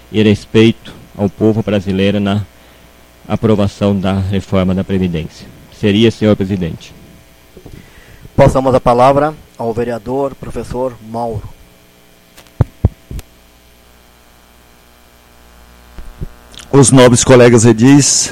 e respeito ao povo brasileiro na aprovação da reforma da Previdência. Seria, senhor presidente. Passamos a palavra ao vereador professor Mauro. Os nobres colegas edis,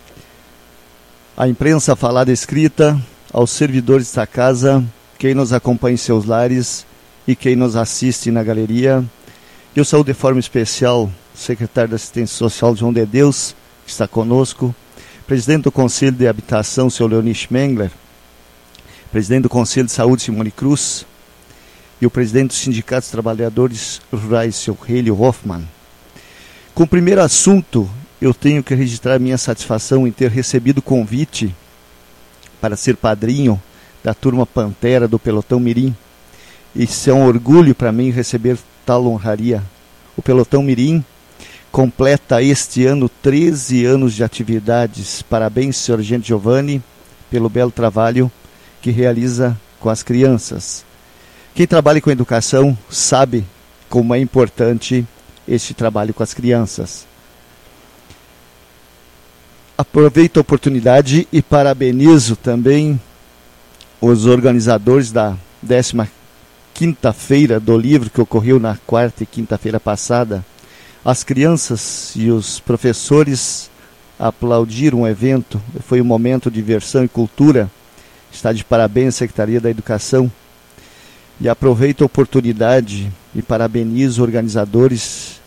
a imprensa falada e escrita, aos servidores da casa, quem nos acompanha em seus lares e quem nos assiste na galeria. Eu saúdo de forma especial o secretário da Assistência Social, João de Deus, que está conosco, presidente do Conselho de Habitação, seu Leoni Schmengler, presidente do Conselho de Saúde, Simone Cruz, e o presidente do Sindicato dos Trabalhadores Rurais, seu Helio Hoffmann. Com o primeiro assunto, eu tenho que registrar minha satisfação em ter recebido o convite para ser padrinho da turma Pantera do Pelotão Mirim. Isso é um orgulho para mim receber tal honraria. O Pelotão Mirim completa este ano 13 anos de atividades. Parabéns, senhor Agente Giovanni, pelo belo trabalho que realiza com as crianças. Quem trabalha com educação sabe como é importante este trabalho com as crianças. Aproveito a oportunidade e parabenizo também os organizadores da 15ª Feira do Livro, que ocorreu na quarta e quinta-feira passada. As crianças e os professores aplaudiram o evento. Foi um momento de diversão e cultura. Está de parabéns a Secretaria da Educação. E aproveito a oportunidade e parabenizo os organizadores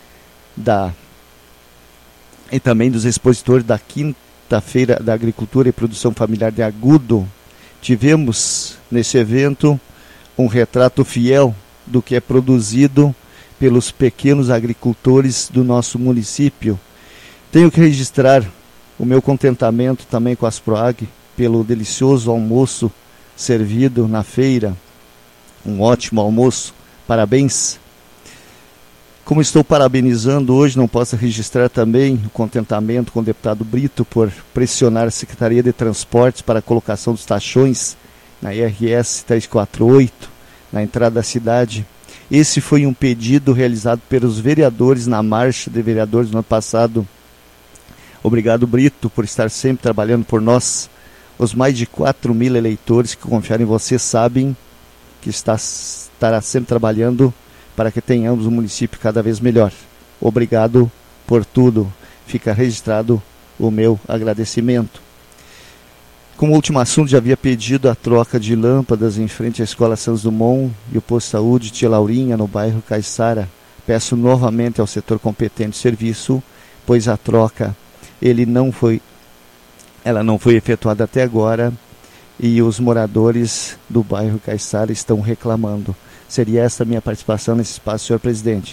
e também dos expositores da 5ª Feira da Agricultura e Produção Familiar de Agudo. Tivemos nesse evento um retrato fiel do que é produzido pelos pequenos agricultores do nosso município. Tenho que registrar o meu contentamento também com as PROAG pelo delicioso almoço servido na feira. Um ótimo almoço. Parabéns. Como estou parabenizando hoje, não posso registrar também o contentamento com o deputado Brito por pressionar a Secretaria de Transportes para a colocação dos taxões na IRS 348, na entrada da cidade. Esse foi um pedido realizado pelos vereadores na marcha de vereadores no ano passado. Obrigado, Brito, por estar sempre trabalhando por nós. Os mais de 4.000 eleitores que confiaram em você sabem que estará sempre trabalhando para que tenhamos um município cada vez melhor. Obrigado por tudo. Fica registrado o meu agradecimento. Como último assunto, já havia pedido a troca de lâmpadas em frente à Escola Santos Dumont e o posto de saúde Tia Laurinha, no bairro Caiçara. Peço novamente ao setor competente de serviço, pois a troca ela não foi efetuada até agora e os moradores do bairro Caiçara estão reclamando. Seria essa a minha participação nesse espaço, senhor presidente.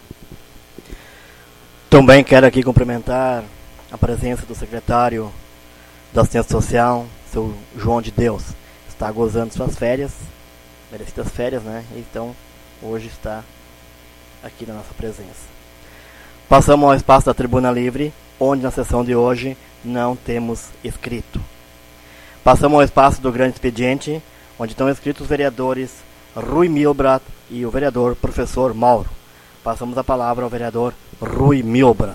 Também quero aqui cumprimentar a presença do secretário da Assistência Social, seu João de Deus. Está gozando suas férias, merecidas férias, né? Então, hoje está aqui na nossa presença. Passamos ao espaço da Tribuna Livre, onde na sessão de hoje não temos escrito. Passamos ao espaço do Grande Expediente, onde estão escritos os vereadores Rui Milbrat e o vereador professor Mauro. Passamos a palavra ao vereador Rui Milbrat.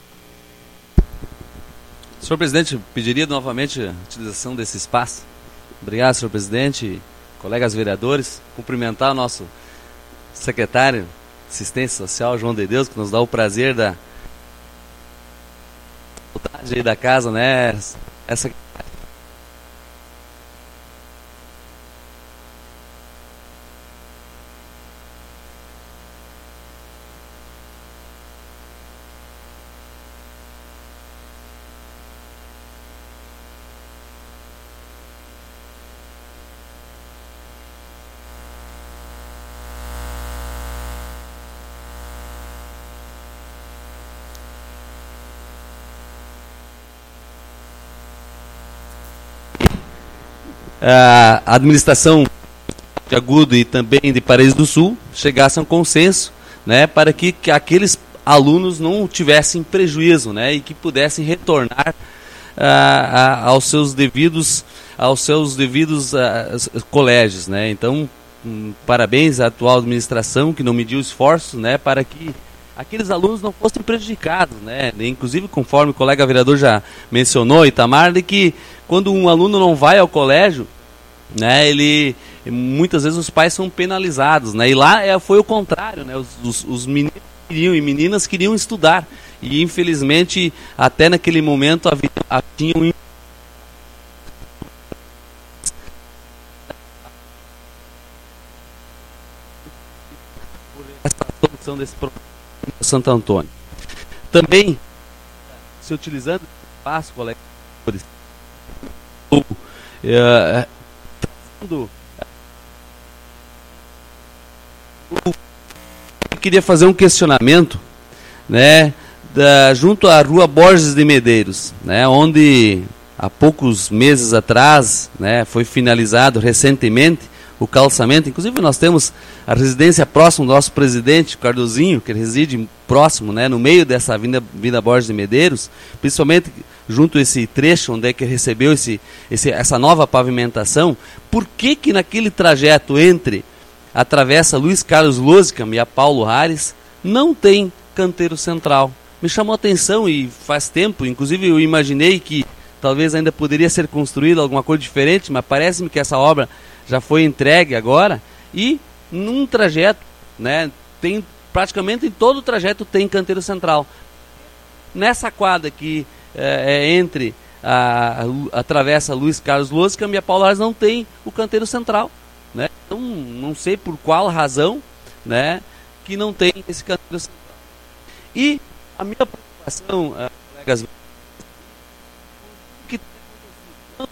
Senhor presidente, pediria novamente a utilização desse espaço. Obrigado, senhor presidente, colegas vereadores. Cumprimentar o nosso secretário de Assistência Social, João de Deus, que nos dá o prazer da aí da casa, né? Essa a administração de Agudo e também de Paredes do Sul chegassem a um consenso, né, para que aqueles alunos não tivessem prejuízo, né, e que pudessem retornar aos seus devidos colégios, né. Então, parabéns à atual administração que não mediu esforços, né, para que aqueles alunos não fossem prejudicados, né? Inclusive, conforme o colega vereador já mencionou, Itamar, de que quando um aluno não vai ao colégio, né, muitas vezes os pais são penalizados, né? E lá foi o contrário, né? Os meninos e meninas queriam estudar e infelizmente até naquele momento tinham essa solução desse problema de Santo Antônio. Também se utilizando esse espaço, colegas, eu queria fazer um questionamento, né, junto à Rua Borges de Medeiros, né, onde há poucos meses atrás, né, foi finalizado recentemente o calçamento. Inclusive nós temos a residência próxima do nosso presidente, o Cardozinho, que reside próximo, né, no meio dessa Avenida Borges de Medeiros, principalmente junto a esse trecho onde é que recebeu essa nova pavimentação. Por que naquele trajeto entre a travessa Luiz Carlos Losicam e a Paulo Hares não tem canteiro central? Me chamou a atenção e faz tempo, inclusive eu imaginei que talvez ainda poderia ser construída alguma coisa diferente, mas parece-me que essa obra já foi entregue agora, e num trajeto, né, tem praticamente em todo o trajeto tem canteiro central. Nessa quadra que é entre a travessa Luiz Carlos Losicam e a Paulo Hares não tem o canteiro central, né? Então não sei por qual razão, né, que não tem esse canteiro central. E a minha preocupação, colegas, que o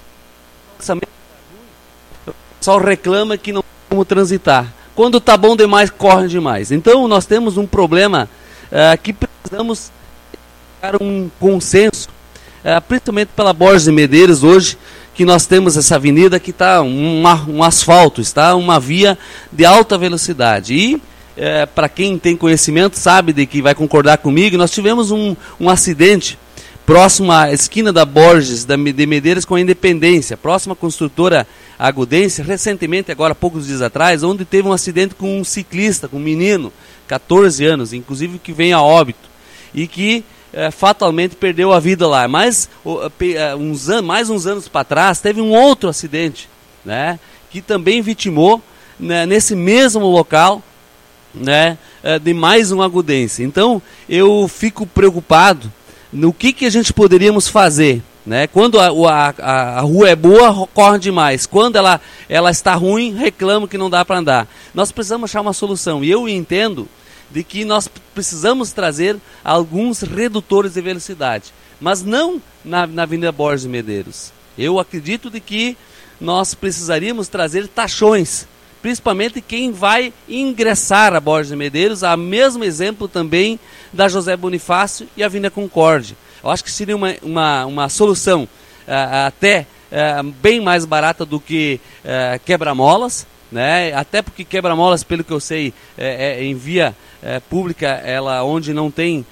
pessoal reclama que não tem como transitar. Quando está bom demais, corre demais. Então nós temos um problema que precisamos chegar a um consenso, principalmente pela Borges de Medeiros hoje, que nós temos essa avenida que está um asfalto, está uma via de alta velocidade. E para quem tem conhecimento sabe de que vai concordar comigo, nós tivemos um acidente próximo à esquina da Borges de Medeiros com a Independência, próxima à construtora Agudense, recentemente, agora poucos dias atrás, onde teve um acidente com um ciclista, com um menino, 14 anos, inclusive que vem a óbito, e que fatalmente perdeu a vida lá. Mas mais uns anos para trás teve um outro acidente, né, que também vitimou, né, nesse mesmo local, né, de mais um agudense. Então eu fico preocupado no que a gente poderíamos fazer, né? Quando a rua é boa, corre demais. Quando ela está ruim, reclama que não dá para andar. Nós precisamos achar uma solução. E eu entendo de que nós precisamos trazer alguns redutores de velocidade, mas não na Avenida Borges de Medeiros. Eu acredito de que nós precisaríamos trazer taxões, principalmente quem vai ingressar a Borges de Medeiros, a mesmo exemplo também da José Bonifácio e a Avenida Concórdia. Eu acho que seria uma solução até bem mais barata do que quebra-molas, né? Até porque quebra-molas, pelo que eu sei, em via pública, ela onde não tem,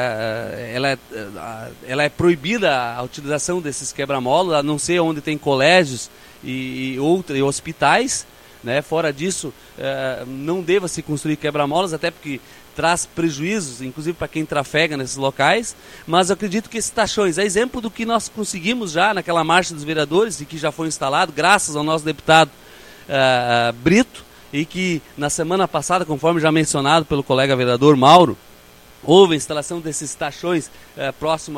ela é proibida a utilização desses quebra-molas, a não ser onde tem colégios e hospitais, né? Fora disso, não deva se construir quebra-molas, até porque traz prejuízos, inclusive para quem trafega nesses locais. Mas eu acredito que esses taxões, é exemplo do que nós conseguimos já naquela marcha dos vereadores, e que já foi instalado, graças ao nosso deputado Brito, e que na semana passada, conforme já mencionado pelo colega vereador Mauro, houve a instalação desses taxões próximo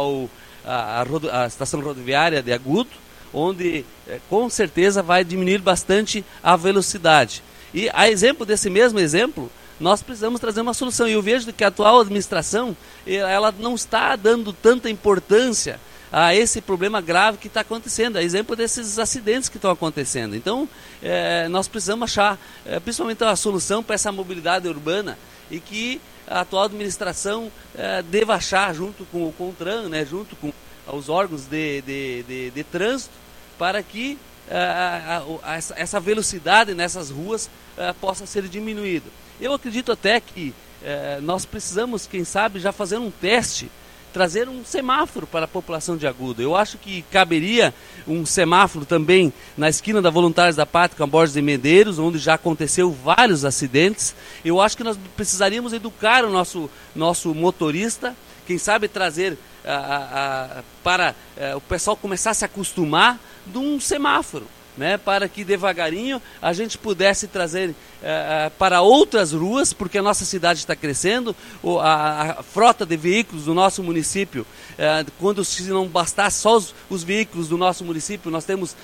à estação rodoviária de Agudo, onde com certeza vai diminuir bastante a velocidade. E a exemplo desse mesmo exemplo, nós precisamos trazer uma solução. E eu vejo que a atual administração, ela não está dando tanta importância a esse problema grave que está acontecendo, a exemplo desses acidentes que estão acontecendo. Então, nós precisamos achar, principalmente, uma solução para essa mobilidade urbana, e que a atual administração deva achar, junto com o CONTRAN, né, junto com os órgãos de trânsito, para que essa velocidade nessas ruas possa ser diminuída. Eu acredito até que nós precisamos, quem sabe, já fazer um teste trazer um semáforo para a população de Agudo. Eu acho que caberia um semáforo também na esquina da Voluntários da Pátria com a Borges de Medeiros, onde já aconteceu vários acidentes. Eu acho que nós precisaríamos educar o nosso motorista, quem sabe trazer para o pessoal começar a se acostumar de um semáforo, né, para que devagarinho a gente pudesse trazer para outras ruas, porque a nossa cidade está crescendo, a frota de veículos do nosso município, quando se não bastasse só os veículos do nosso município, nós temos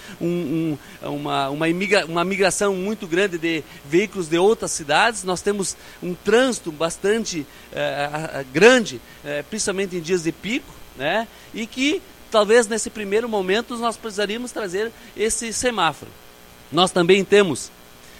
uma migração muito grande de veículos de outras cidades, nós temos um trânsito bastante grande, principalmente em dias de pico, né, e que talvez nesse primeiro momento nós precisaríamos trazer esse semáforo. Nós também temos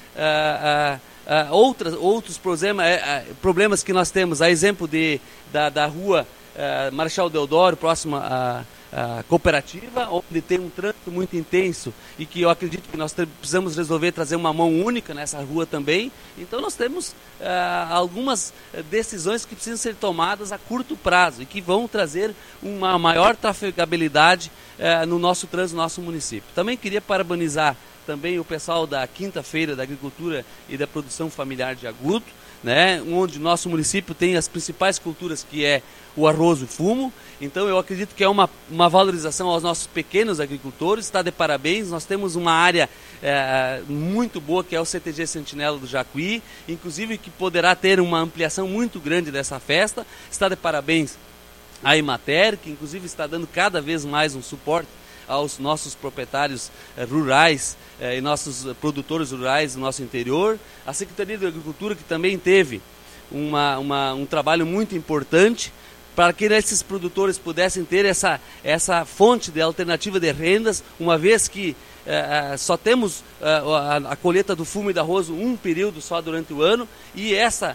outros problemas que nós temos, a exemplo da rua Marechal Deodoro, próximo à cooperativa, onde tem um trânsito muito intenso e que eu acredito que nós precisamos resolver trazer uma mão única nessa rua também. Então nós temos algumas decisões que precisam ser tomadas a curto prazo e que vão trazer uma maior trafegabilidade no nosso trânsito, no nosso município. Também queria parabenizar também o pessoal da Quinta Feira da Agricultura e da Produção Familiar de Agudo, né, onde nosso município tem as principais culturas, que é o arroz e o fumo. Então eu acredito que é uma valorização aos nossos pequenos agricultores, está de parabéns. Nós temos uma área muito boa, que é o CTG Sentinela do Jacuí, inclusive que poderá ter uma ampliação muito grande dessa festa. Está de parabéns a Emater, que inclusive está dando cada vez mais um suporte aos nossos proprietários rurais e nossos produtores rurais do nosso interior. A Secretaria de Agricultura, que também teve um trabalho muito importante para que esses produtores pudessem ter essa fonte de alternativa de rendas, uma vez que só temos a colheita do fumo e do arroz um período só durante o ano, e essa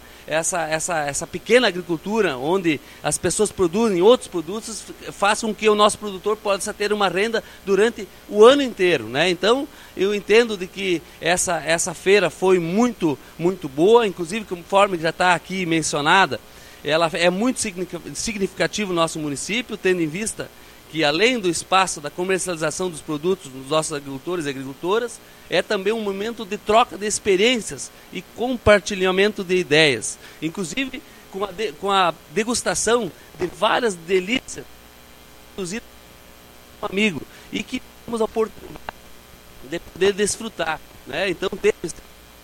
pequena agricultura, onde as pessoas produzem outros produtos, façam com que o nosso produtor possa ter uma renda durante o ano inteiro, né? Então, eu entendo de que essa feira foi muito, muito boa, inclusive, conforme já está aqui mencionada, ela é muito significativa no nosso município, tendo em vista que, além do espaço da comercialização dos produtos dos nossos agricultores e agricultoras, é também um momento de troca de experiências e compartilhamento de ideias, inclusive com a degustação de várias delícias produzidas por um amigo, e que temos a oportunidade de poder desfrutar, né? Então, temos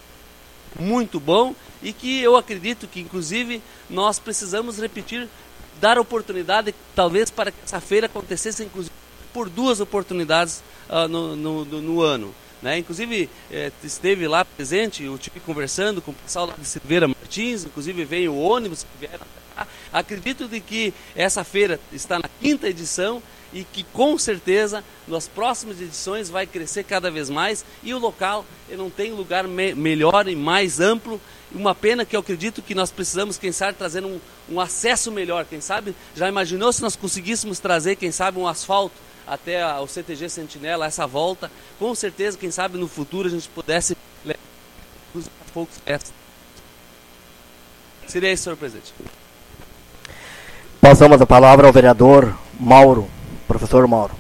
muito bom, e que eu acredito que, inclusive, nós precisamos repetir, dar oportunidade, talvez, para que essa feira acontecesse, inclusive, por 2 oportunidades no ano, né? Inclusive, esteve lá presente, eu estive conversando com o pessoal lá de Silveira Martins, inclusive veio o ônibus que vieram até lá. Acredito de que essa feira está na 5ª edição e que, com certeza, nas próximas edições vai crescer cada vez mais, e o local não tem lugar melhor e mais amplo. Uma pena que eu acredito que nós precisamos, quem sabe, trazer um acesso melhor. Quem sabe, já imaginou se nós conseguíssemos trazer, quem sabe, um asfalto até o CTG Sentinela, essa volta? Com certeza, quem sabe, no futuro a gente pudesse levar os poucos festas. Seria isso, senhor presidente. Passamos a palavra ao vereador Mauro, professor Mauro.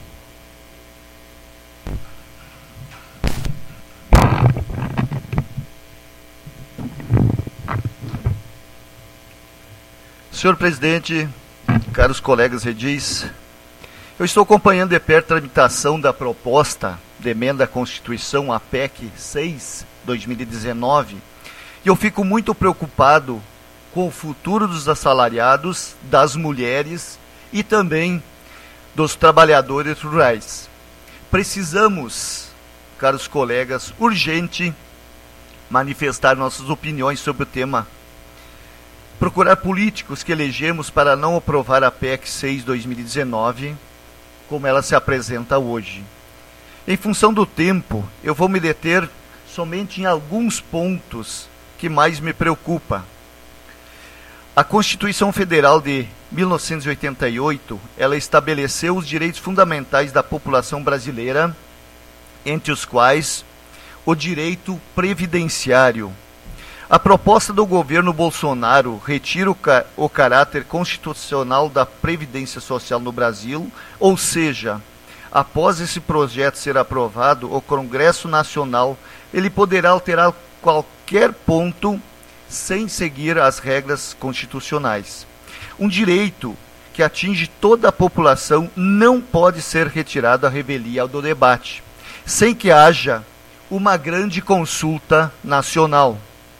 Senhor presidente, caros colegas edis, eu estou acompanhando de perto a tramitação da proposta de emenda à Constituição, a PEC 6/2019, e eu fico muito preocupado com o futuro dos assalariados, das mulheres e também dos trabalhadores rurais. Precisamos, caros colegas, urgente manifestar nossas opiniões sobre o tema. Procurar políticos que elegemos para não aprovar a PEC 6/2019, como ela se apresenta hoje. Em função do tempo, eu vou me deter somente em alguns pontos que mais me preocupam. A Constituição Federal de 1988, ela estabeleceu os direitos fundamentais da população brasileira, entre os quais o direito previdenciário. A proposta do governo Bolsonaro retira o caráter constitucional da Previdência Social no Brasil, ou seja, após esse projeto ser aprovado, o Congresso Nacional ele poderá alterar qualquer ponto sem seguir as regras constitucionais. Um direito que atinge toda a população não pode ser retirado à revelia do debate, sem que haja uma grande consulta nacional.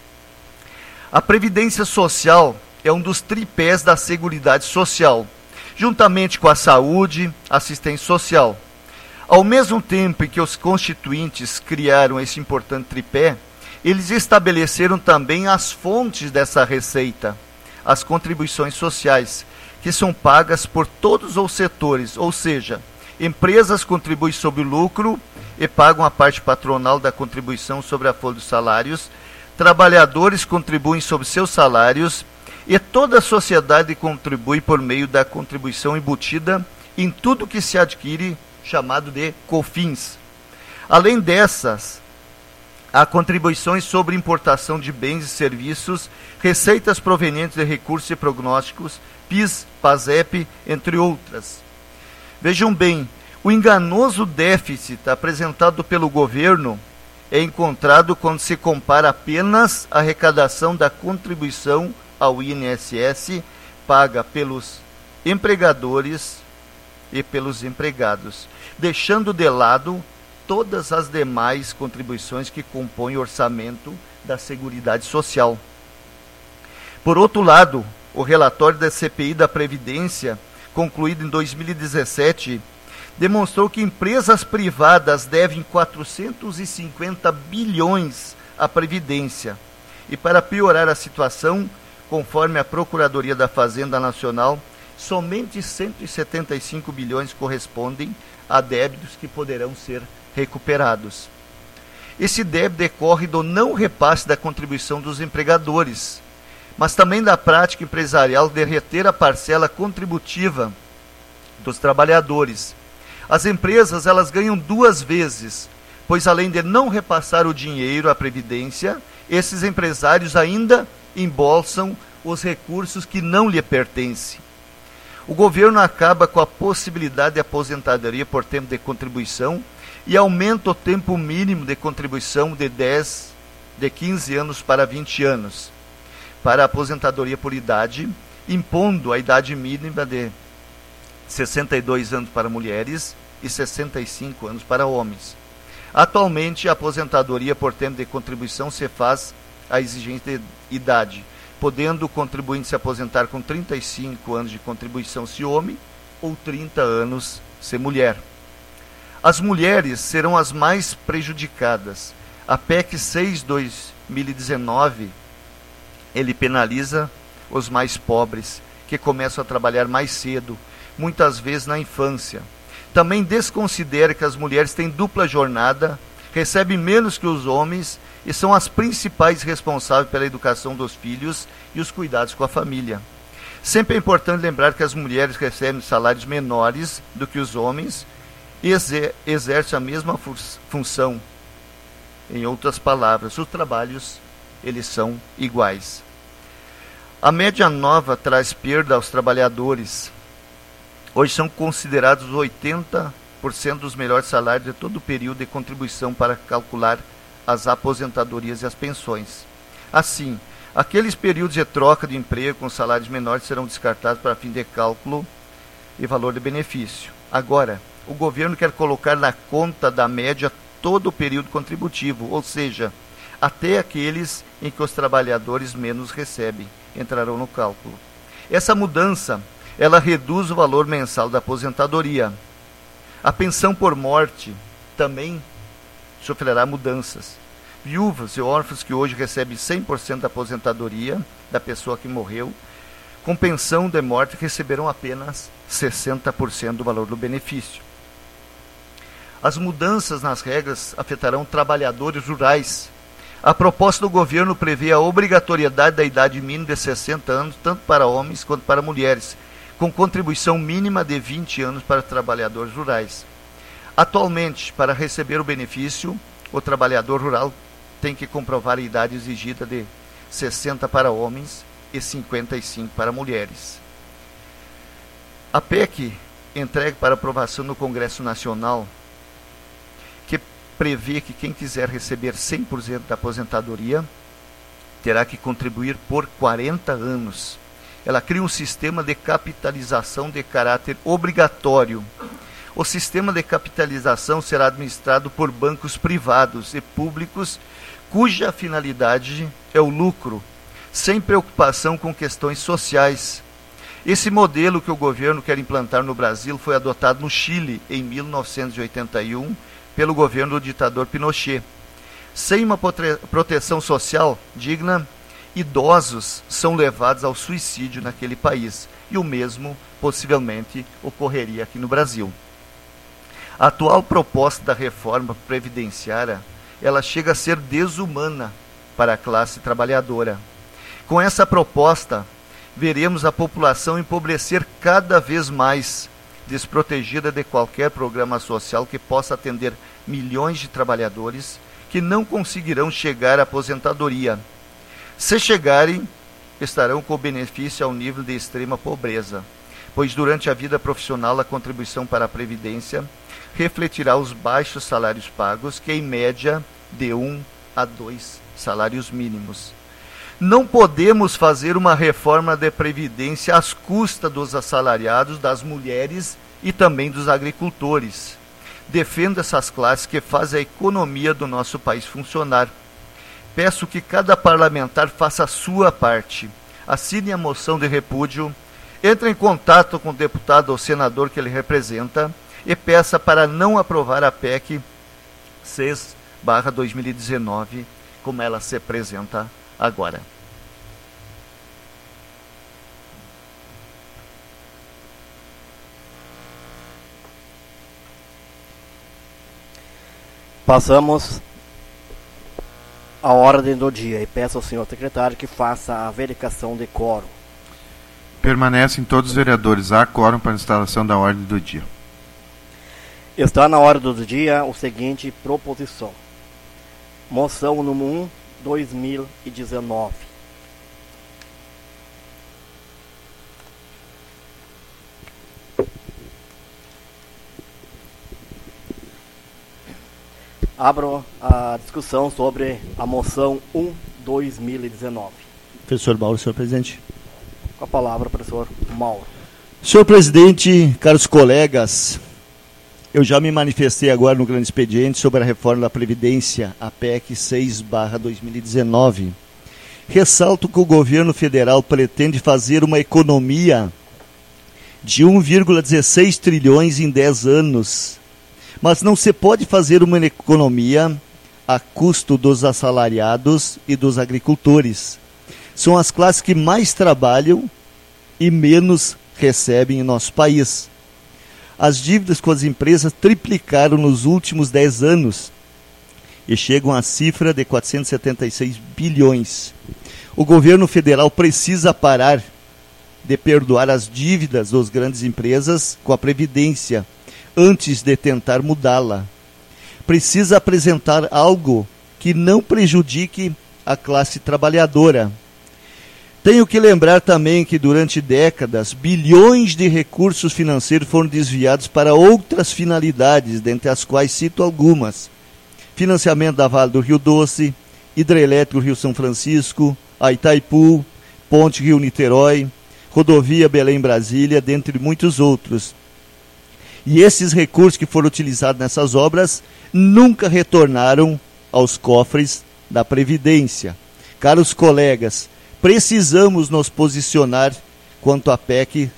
A Previdência Social é um dos tripés da Seguridade Social, juntamente com a saúde, assistência social. Ao mesmo tempo em que os constituintes criaram esse importante tripé, eles estabeleceram também as fontes dessa receita, as contribuições sociais, que são pagas por todos os setores, ou seja, empresas contribuem sobre o lucro e pagam a parte patronal da contribuição sobre a folha dos salários, trabalhadores contribuem sobre seus salários e toda a sociedade contribui por meio da contribuição embutida em tudo que se adquire, chamado de COFINS. Além dessas, há contribuições sobre importação de bens e serviços, receitas provenientes de recursos e prognósticos, PIS, PASEP, entre outras. Vejam bem, o enganoso déficit apresentado pelo governo é encontrado quando se compara apenas a arrecadação da contribuição ao INSS paga pelos empregadores e pelos empregados, deixando de lado todas as demais contribuições que compõem o orçamento da Seguridade Social. Por outro lado, o relatório da CPI da Previdência, concluído em 2017, demonstrou que empresas privadas devem 450 bilhões à Previdência. E para piorar a situação, conforme a Procuradoria da Fazenda Nacional, somente 175 bilhões correspondem a débitos que poderão ser recuperados. Esse débito decorre do não repasse da contribuição dos empregadores, mas também da prática empresarial de reter a parcela contributiva dos trabalhadores. As empresas elas ganham duas vezes, pois além de não repassar o dinheiro à Previdência, esses empresários ainda embolsam os recursos que não lhe pertencem. O governo acaba com a possibilidade de aposentadoria por tempo de contribuição e aumenta o tempo mínimo de contribuição de 15 anos para 20 anos para a aposentadoria por idade, impondo a idade mínima de 62 anos para mulheres e 65 anos para homens. Atualmente, a aposentadoria por tempo de contribuição se faz à exigência de idade, podendo o contribuinte se aposentar com 35 anos de contribuição se homem ou 30 anos se mulher. As mulheres serão as mais prejudicadas. A PEC 6/2019, ele penaliza os mais pobres, que começam a trabalhar mais cedo, muitas vezes na infância. Também desconsidera que as mulheres têm dupla jornada, recebem menos que os homens e são as principais responsáveis pela educação dos filhos e os cuidados com a família. Sempre é importante lembrar que as mulheres recebem salários menores do que os homens e exercem a mesma função. Em outras palavras, os trabalhos eles são iguais. A média nova traz perda aos trabalhadores. Hoje são considerados 80% dos melhores salários de todo o período de contribuição para calcular as aposentadorias e as pensões. Assim, aqueles períodos de troca de emprego com salários menores serão descartados para fim de cálculo e valor de benefício. Agora, o governo quer colocar na conta da média todo o período contributivo, ou seja, até aqueles em que os trabalhadores menos recebem, entrarão no cálculo. Essa mudança, ela reduz o valor mensal da aposentadoria. A pensão por morte também sofrerá mudanças. Viúvas e órfãos que hoje recebem 100% da aposentadoria da pessoa que morreu, com pensão de morte receberão apenas 60% do valor do benefício. As mudanças nas regras afetarão trabalhadores rurais. A proposta do governo prevê a obrigatoriedade da idade mínima de 60 anos, tanto para homens quanto para mulheres, com contribuição mínima de 20 anos para trabalhadores rurais. Atualmente, para receber o benefício, o trabalhador rural tem que comprovar a idade exigida de 60 para homens e 55 para mulheres. A PEC entregue para aprovação no Congresso Nacional, que prevê que quem quiser receber 100% da aposentadoria terá que contribuir por 40 anos. Ela cria um sistema de capitalização de caráter obrigatório. O sistema de capitalização será administrado por bancos privados e públicos, cuja finalidade é o lucro, sem preocupação com questões sociais. Esse modelo que o governo quer implantar no Brasil foi adotado no Chile em 1981 pelo governo do ditador Pinochet. Sem uma proteção social digna, idosos são levados ao suicídio naquele país, e o mesmo possivelmente ocorreria aqui no Brasil. A atual proposta da reforma previdenciária, ela chega a ser desumana para a classe trabalhadora. Com essa proposta, veremos a população empobrecer cada vez mais, desprotegida de qualquer programa social que possa atender milhões de trabalhadores que não conseguirão chegar à aposentadoria. Se chegarem, estarão com benefício ao nível de extrema pobreza, pois durante a vida profissional a contribuição para a Previdência refletirá os baixos salários pagos, que em média de 1 a 2 salários mínimos. Não podemos fazer uma reforma de Previdência às custas dos assalariados, das mulheres e também dos agricultores. Defendo essas classes que fazem a economia do nosso país funcionar. Peço que cada parlamentar faça a sua parte. Assine a moção de repúdio, entre em contato com o deputado ou senador que ele representa e peça para não aprovar a PEC 6/2019, como ela se apresenta agora. Passamos à ordem do dia e peço ao senhor secretário que faça a verificação de quórum. Permanecem todos os vereadores. Há quórum para a instalação da ordem do dia. Está na ordem do dia o seguinte proposição. Moção número 1/2019. Abro a discussão sobre a moção 1/2019. Professor Mauro, senhor presidente. Com a palavra, professor Mauro. Senhor presidente, caros colegas, eu já me manifestei agora no grande expediente sobre a reforma da Previdência, a PEC 6/2019. Ressalto que o governo federal pretende fazer uma economia de 1,16 trilhões em 10 anos. Mas não se pode fazer uma economia a custo dos assalariados e dos agricultores. São as classes que mais trabalham e menos recebem em nosso país. As dívidas com as empresas triplicaram nos últimos 10 anos e chegam à cifra de 476 bilhões. O governo federal precisa parar de perdoar as dívidas das grandes empresas com a Previdência, antes de tentar mudá-la. Precisa apresentar algo que não prejudique a classe trabalhadora. Tenho que lembrar também que durante décadas, bilhões de recursos financeiros foram desviados para outras finalidades, dentre as quais cito algumas: financiamento da Vale do Rio Doce, hidrelétrico Rio São Francisco, a Itaipu, ponte Rio-Niterói, rodovia Belém-Brasília, dentre muitos outros. E esses recursos que foram utilizados nessas obras nunca retornaram aos cofres da Previdência. Caros colegas, precisamos nos posicionar quanto à PEC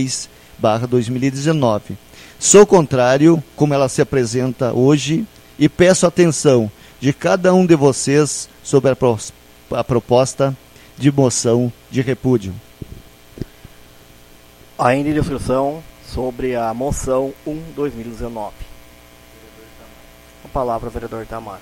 6/2019. Sou contrário, como ela se apresenta hoje, e peço atenção de cada um de vocês sobre a proposta de moção de repúdio. Ainda em discussão sobre a moção 1/2019. A palavra, vereador Itamar.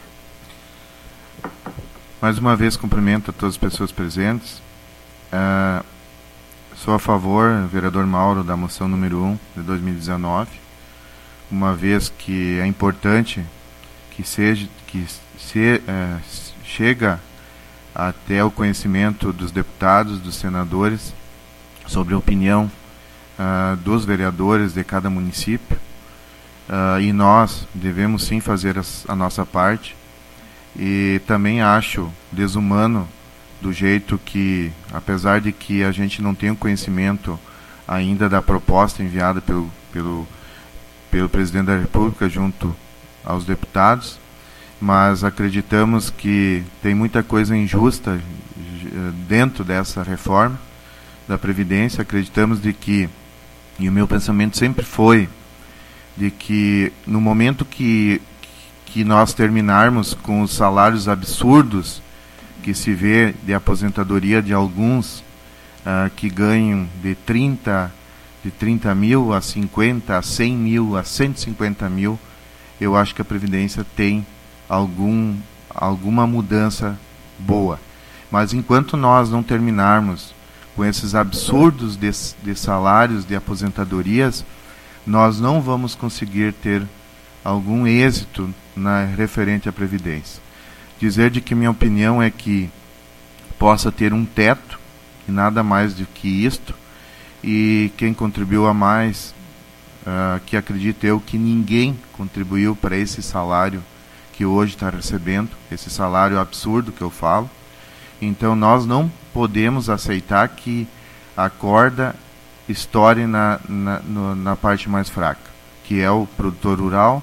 Mais uma vez, cumprimento a todas as pessoas presentes. Sou a favor, vereador Mauro, da moção número 1 de 2019, uma vez que é importante que chega até o conhecimento dos deputados, dos senadores, sobre a opinião dos vereadores de cada município, e nós devemos sim fazer a nossa parte. E também acho desumano do jeito que, apesar de que a gente não tem o conhecimento ainda da proposta enviada pelo presidente da República junto aos deputados, mas acreditamos que tem muita coisa injusta dentro dessa reforma da Previdência. Acreditamos de que, e o meu pensamento sempre foi, de que no momento que nós terminarmos com os salários absurdos que se vê de aposentadoria de alguns que ganham de 30 mil a 50, a 100 mil, a 150 mil, eu acho que a Previdência tem alguma mudança boa. Mas enquanto nós não terminarmos com esses absurdos de salários, de aposentadorias, nós não vamos conseguir ter algum êxito referente à Previdência. Dizer de que minha opinião é que possa ter um teto, e nada mais do que isto, e quem contribuiu a mais, que acredito eu que ninguém contribuiu para esse salário que hoje está recebendo, esse salário absurdo que eu falo. Então nós não podemos aceitar que a corda estoure na parte mais fraca, que é o produtor rural,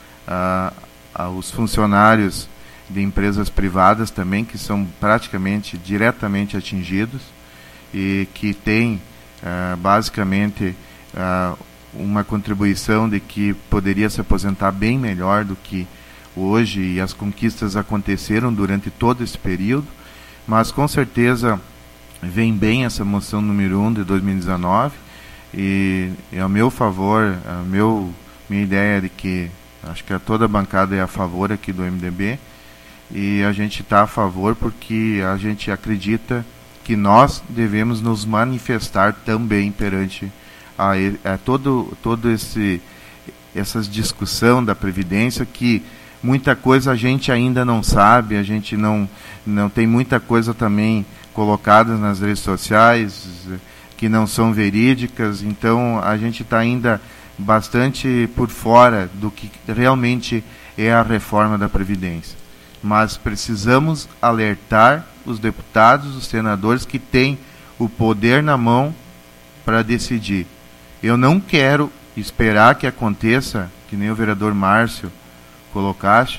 os funcionários de empresas privadas também, que são praticamente diretamente atingidos e que têm basicamente uma contribuição de que poderia se aposentar bem melhor do que hoje, e as conquistas aconteceram durante todo esse período. Mas com certeza vem bem essa moção número 1 de 2019, e é a meu favor, minha ideia é de que acho que toda a bancada é a favor aqui do MDB, e a gente está a favor porque a gente acredita que nós devemos nos manifestar também perante essa discussão da Previdência, que muita coisa a gente ainda não sabe, a gente não tem muita coisa também colocada nas redes sociais que não são verídicas, então a gente está ainda bastante por fora do que realmente é a reforma da Previdência. Mas precisamos alertar os deputados, os senadores que têm o poder na mão para decidir. Eu não quero esperar que aconteça, que nem o vereador Márcio colocaste,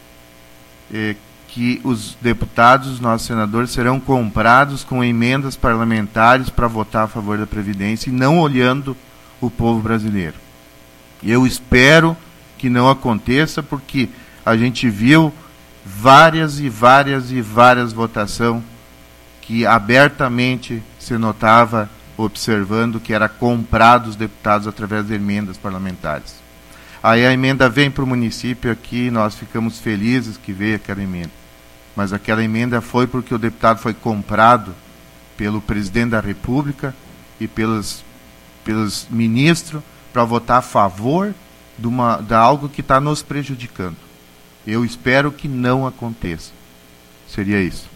que os deputados, os nossos senadores, serão comprados com emendas parlamentares para votar a favor da Previdência e não olhando o povo brasileiro. Eu espero que não aconteça, porque a gente viu várias votações que abertamente se notava, observando que era comprado os deputados através de emendas parlamentares. Aí a emenda vem para o município aqui, nós ficamos felizes que veio aquela emenda. Mas aquela emenda foi porque o deputado foi comprado pelo presidente da República e pelos ministros para votar a favor de algo que está nos prejudicando. Eu espero que não aconteça. Seria isso.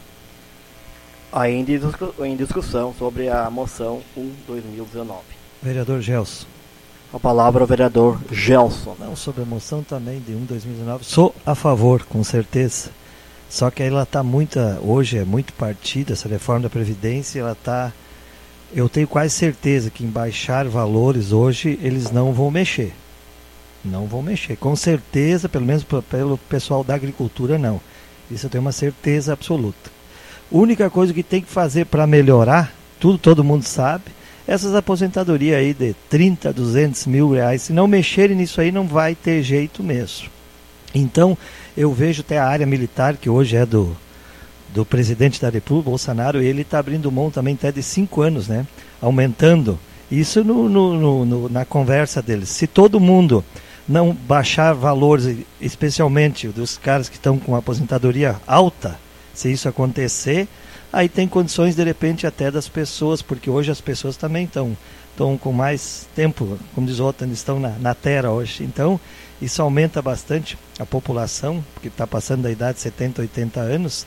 Ainda em discussão sobre a moção 1/2019. Vereador Gelson. A palavra ao vereador Gelson. Não, sobre a moção também de 1/2019. Sou a favor, com certeza. Só que ela está hoje é muito partida, essa reforma da Previdência, eu tenho quase certeza que em baixar valores hoje eles não vão mexer. Não vão mexer, com certeza, pelo menos pelo pessoal da agricultura não. Isso eu tenho uma certeza absoluta. A única coisa que tem que fazer para melhorar, todo mundo sabe, essas aposentadorias aí de 30, 200 mil reais, se não mexerem nisso aí não vai ter jeito mesmo. Então, eu vejo até a área militar, que hoje é do presidente da República, Bolsonaro, ele está abrindo mão também até de 5 anos, né? Aumentando. Isso na conversa deles. Se todo mundo não baixar valores, especialmente dos caras que estão com aposentadoria alta, se isso acontecer, aí tem condições de repente até das pessoas, porque hoje as pessoas também estão com mais tempo, como diz o outro, estão na terra hoje. Então, isso aumenta bastante a população, porque está passando da idade de 70, 80 anos,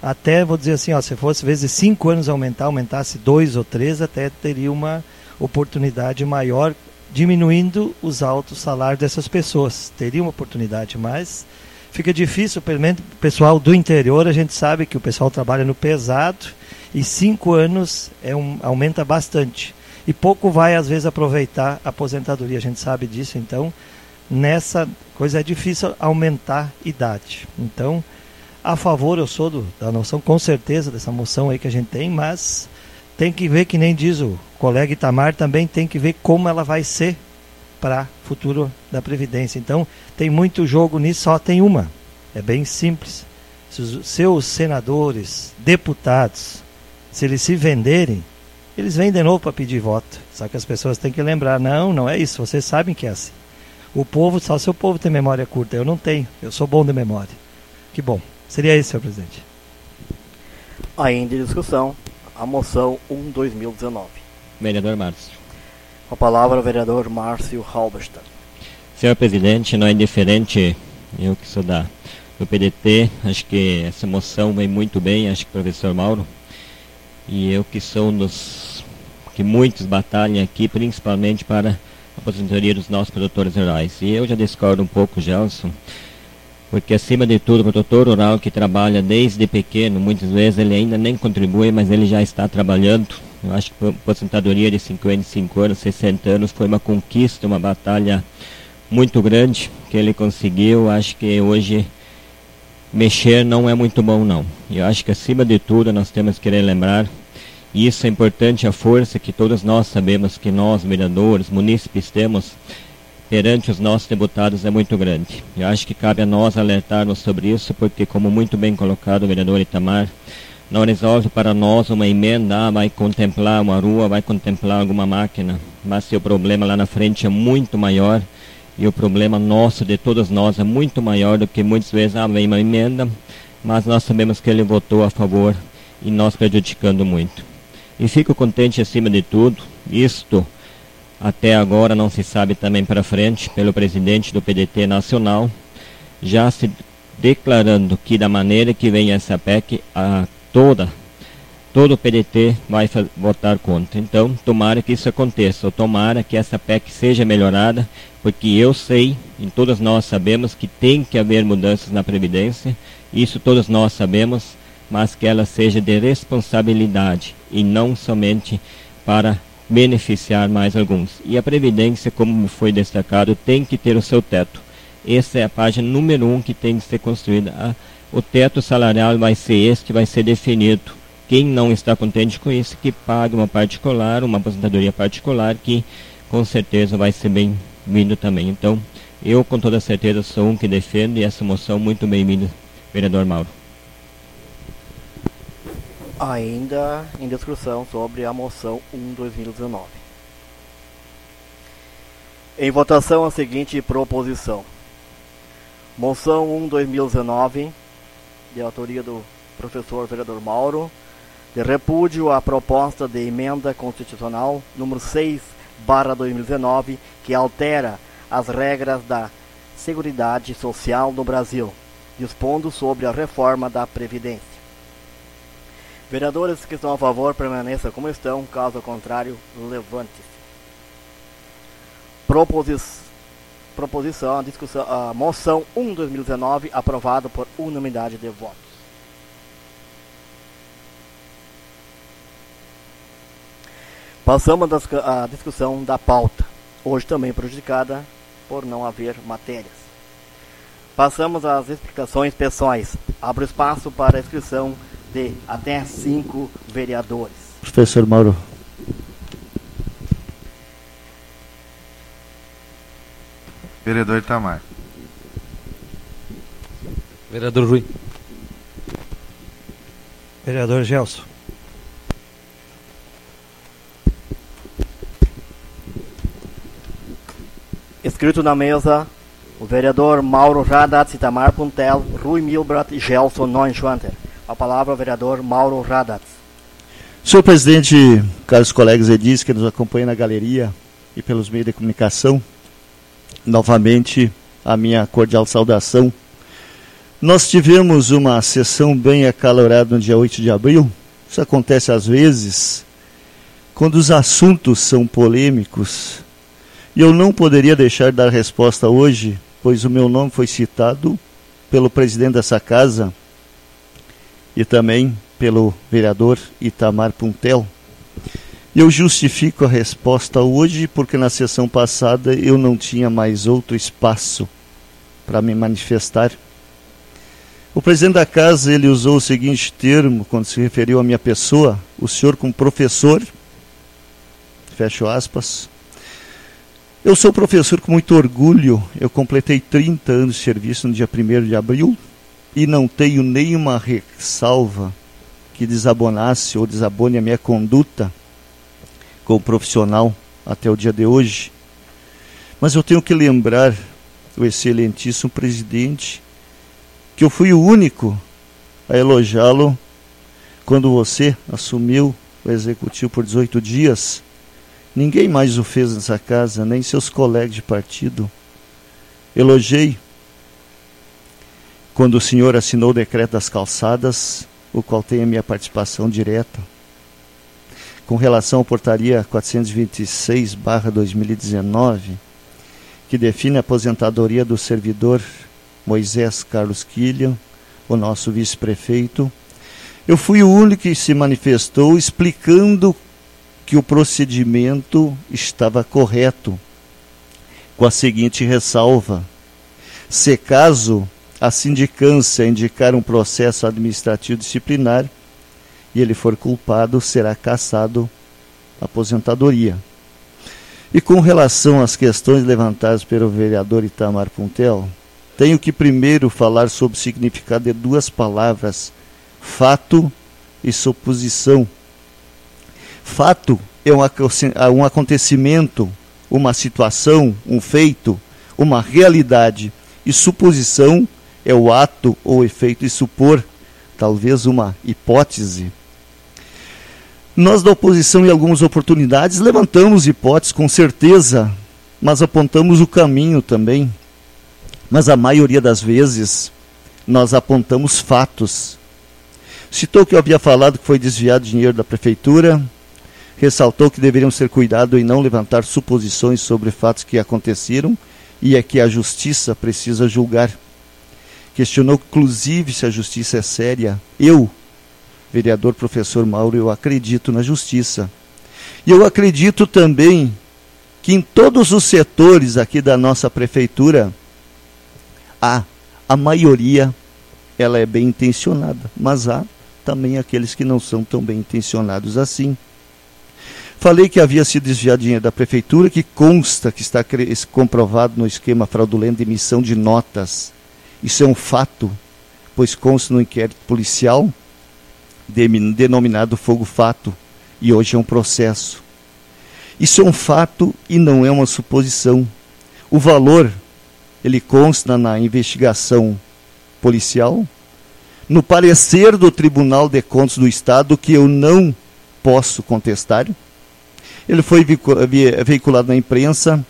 até, vou dizer assim, ó, se fosse vezes 5 anos aumentasse 2 ou 3, até teria uma oportunidade maior, diminuindo os altos salários dessas pessoas. Teria uma oportunidade, mas fica difícil, pelo menos o pessoal do interior, a gente sabe que o pessoal trabalha no pesado, e 5 anos aumenta bastante. E pouco vai, às vezes, aproveitar a aposentadoria, a gente sabe disso, então, nessa coisa é difícil aumentar a idade. Então, a favor, eu sou da noção, com certeza, dessa moção aí que a gente tem, mas tem que ver, que nem diz o colega Itamar, também tem que ver como ela vai ser para o futuro da Previdência. Então, tem muito jogo nisso, só tem uma. É bem simples. Se os seus senadores, deputados, se eles se venderem, eles vêm de novo para pedir voto. Só que as pessoas têm que lembrar, não é isso, vocês sabem que é assim. O povo, só se o povo tem memória curta, eu não tenho, eu sou bom de memória. Que bom. Seria isso, senhor presidente. Ainda em discussão, a moção 1/2019. Vereador Márcio. Com a palavra o vereador Márcio Halberstam. Senhor presidente, não é indiferente, eu que sou do PDT, acho que essa moção vem muito bem, acho que o professor Mauro, e eu que sou um dos que muitos batalham aqui, principalmente para a aposentadoria dos nossos produtores rurais. E eu já discordo um pouco, Gelson, porque acima de tudo, o produtor rural que trabalha desde pequeno, muitas vezes ele ainda nem contribui, mas ele já está trabalhando. Eu acho que a aposentadoria de 55 anos, 60 anos foi uma conquista, uma batalha muito grande que ele conseguiu. Acho que hoje mexer não é muito bom, não. Eu acho que acima de tudo nós temos que lembrar, e isso é importante, a força que todos nós sabemos que nós, vereadores, munícipes, temos perante os nossos deputados é muito grande. Eu acho que cabe a nós alertarmos sobre isso, porque, como muito bem colocado o vereador Itamar, não resolve para nós uma emenda, vai contemplar uma rua, vai contemplar alguma máquina, mas se o problema lá na frente é muito maior, e o problema nosso, de todos nós, é muito maior do que muitas vezes, vem uma emenda, mas nós sabemos que ele votou a favor e nós prejudicando muito. E fico contente acima de tudo, isto até agora não se sabe também para frente, pelo presidente do PDT nacional, já se declarando que da maneira que vem essa PEC, todo o PDT vai votar contra. Então, tomara que isso aconteça, ou tomara que essa PEC seja melhorada, porque eu sei, e todos nós sabemos, que tem que haver mudanças na Previdência, isso todos nós sabemos, mas que ela seja de responsabilidade, e não somente para beneficiar mais alguns. E a Previdência, como foi destacado, tem que ter o seu teto. Essa é a página número 1 que tem que ser construída. O teto salarial vai ser definido. Quem não está contente com isso, que pague uma particular, uma aposentadoria particular, que com certeza vai ser bem-vindo também. Então, eu com toda certeza sou um que defendo, e essa moção muito bem-vinda, vereador Mauro. Ainda em discussão sobre a moção 1/2019. Em votação a seguinte proposição. Moção 1/2019, de autoria do professor vereador Mauro, de repúdio à proposta de emenda constitucional número 6/2019, que altera as regras da Seguridade Social no Brasil, dispondo sobre a reforma da Previdência. Vereadores que estão a favor, permaneçam como estão, caso contrário, levante-se. Proposição, discussão, a moção 1/2019, aprovada por unanimidade de votos. Passamos à discussão da pauta, hoje também prejudicada por não haver matérias. Passamos às explicações pessoais. Abro espaço para a inscrição de até 5 vereadores. Professor Mauro. Vereador Itamar. Vereador Rui. Vereador Gelson. Escrito na mesa, o vereador Mauro Radatz, Itamar Puntel, Rui Milbrat e Gelson Neuschwanter. A palavra ao vereador Mauro Radatz. Senhor presidente, caros colegas edis que nos acompanham na galeria e pelos meios de comunicação, novamente a minha cordial saudação Nós tivemos uma sessão bem acalorada no dia 8 de abril. Isso acontece às vezes, quando os assuntos são polêmicos. E eu não poderia deixar de dar resposta hoje, pois o meu nome foi citado pelo presidente dessa casa e também pelo vereador Itamar Puntel. Eu justifico a resposta hoje porque na sessão passada eu não tinha mais outro espaço para me manifestar. O presidente da casa, ele usou o seguinte termo quando se referiu à minha pessoa: o senhor como professor, fecho aspas. Eu sou professor com muito orgulho. Eu completei 30 anos de serviço no dia 1º de abril e não tenho nenhuma ressalva que desabonasse ou desabone a minha conduta como profissional até o dia de hoje. Mas eu tenho que lembrar o excelentíssimo presidente que eu fui o único a elogiá-lo quando você assumiu o executivo por 18 dias. Ninguém mais o fez nessa casa, nem seus colegas de partido. Elogiei quando o senhor assinou o decreto das calçadas, o qual tem a minha participação direta. Com relação à portaria 426/2019, que define a aposentadoria do servidor Moisés Carlos Quillian, o nosso vice-prefeito, eu fui o único que se manifestou explicando que o procedimento estava correto, com a seguinte ressalva: se caso a sindicância indicar um processo administrativo disciplinar e ele for culpado, será cassado a aposentadoria. E com relação às questões levantadas pelo vereador Itamar Puntel, tenho que primeiro falar sobre o significado de duas palavras: fato e suposição. Fato é um acontecimento, uma situação, um feito, uma realidade. E suposição é o ato ou efeito de supor, talvez uma hipótese. Nós da oposição, em algumas oportunidades, levantamos hipóteses com certeza, mas apontamos o caminho também. Mas a maioria das vezes, nós apontamos fatos. Citou que eu havia falado que foi desviado dinheiro da prefeitura, ressaltou que deveríamos ter cuidado em não levantar suposições sobre fatos que aconteceram e é que a justiça precisa julgar. Questionou, inclusive, se a justiça é séria. Eu, vereador professor Mauro, eu acredito na justiça. E eu acredito também que em todos os setores aqui da nossa prefeitura, a maioria, ela é bem intencionada, mas há também aqueles que não são tão bem intencionados assim. Falei que havia sido desviado dinheiro da prefeitura, que consta que está comprovado no esquema fraudulento de emissão de notas. Isso é um fato, pois consta no inquérito policial denominado Fogo Fato, e hoje é um processo. Isso é um fato e não é uma suposição. O valor, ele consta na investigação policial, no parecer do Tribunal de Contas do Estado, que eu não posso contestar. Ele foi veiculado na imprensa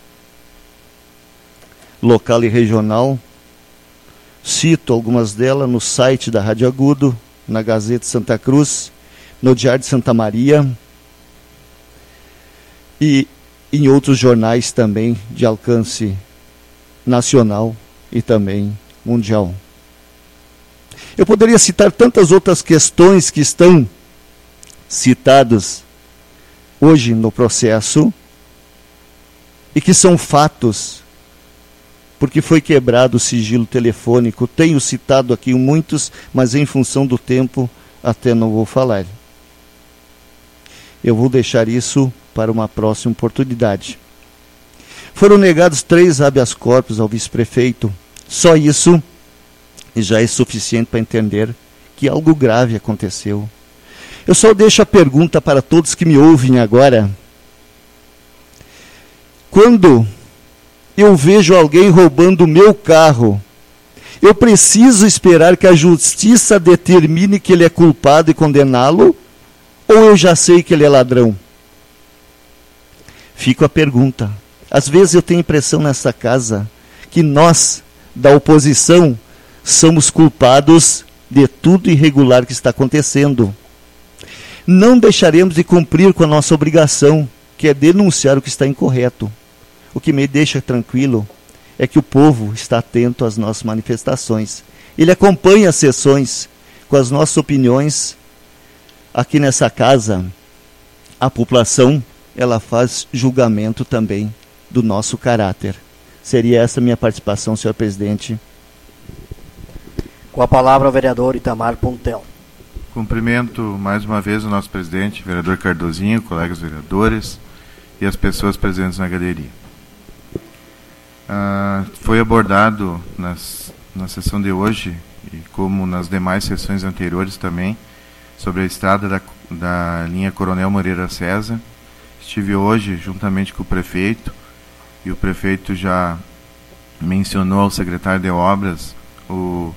local e regional. Cito algumas delas no site da Rádio Agudo, na Gazeta Santa Cruz, no Diário de Santa Maria e em outros jornais também de alcance nacional e também mundial. Eu poderia citar tantas outras questões que estão citadas hoje no processo e que são fatos, porque foi quebrado o sigilo telefônico. Tenho citado aqui muitos, mas em função do tempo até não vou falar. Eu vou deixar isso para uma próxima oportunidade. Foram negados 3 habeas corpus ao vice-prefeito. Só isso já é suficiente para entender que algo grave aconteceu. Eu só deixo a pergunta para todos que me ouvem agora. Quando eu vejo alguém roubando o meu carro, eu preciso esperar que a justiça determine que ele é culpado e condená-lo? Ou eu já sei que ele é ladrão? Fico a pergunta. Às vezes eu tenho a impressão nessa casa que nós, da oposição, somos culpados de tudo irregular que está acontecendo. Não deixaremos de cumprir com a nossa obrigação, que é denunciar o que está incorreto. O que me deixa tranquilo é que o povo está atento às nossas manifestações. Ele acompanha as sessões com as nossas opiniões. Aqui nessa casa, a população, ela faz julgamento também do nosso caráter. Seria essa a minha participação, senhor presidente. Com a palavra o vereador Itamar Pontel. Cumprimento mais uma vez o nosso presidente, vereador Cardozinho, colegas vereadores e as pessoas presentes na galeria. Foi abordado na sessão de hoje, e como nas demais sessões anteriores também, sobre a estrada da linha Coronel Moreira César. Estive hoje juntamente com o prefeito, e o prefeito já mencionou ao secretário de obras o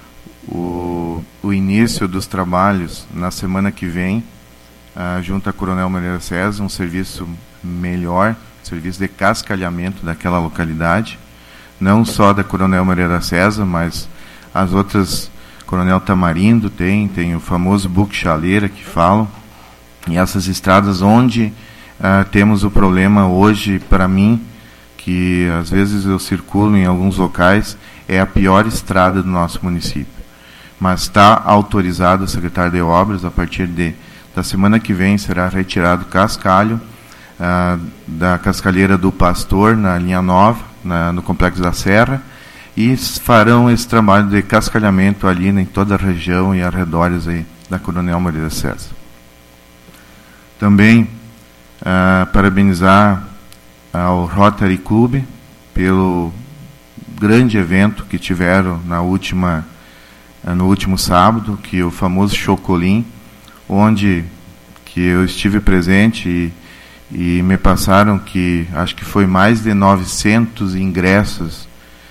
início dos trabalhos na semana que vem, junto à Coronel Moreira César, um serviço melhor, serviço de cascalhamento daquela localidade, não só da Coronel Moreira César, mas as outras, Coronel Tamarindo tem o famoso Buque Chaleira que falam, e essas estradas onde temos o problema hoje, para mim, que às vezes eu circulo em alguns locais, é a pior estrada do nosso município. Mas está autorizado o secretário de obras, a partir da semana que vem será retirado o cascalho da cascalheira do Pastor, na linha nova, no Complexo da Serra, e farão esse trabalho de cascalhamento ali em toda a região e arredores aí da Coronel Moreira César. Também parabenizar ao Rotary Club pelo grande evento que tiveram no último sábado, que é o famoso Chocolim, onde que eu estive presente e me passaram que acho que foi mais de 900 ingressos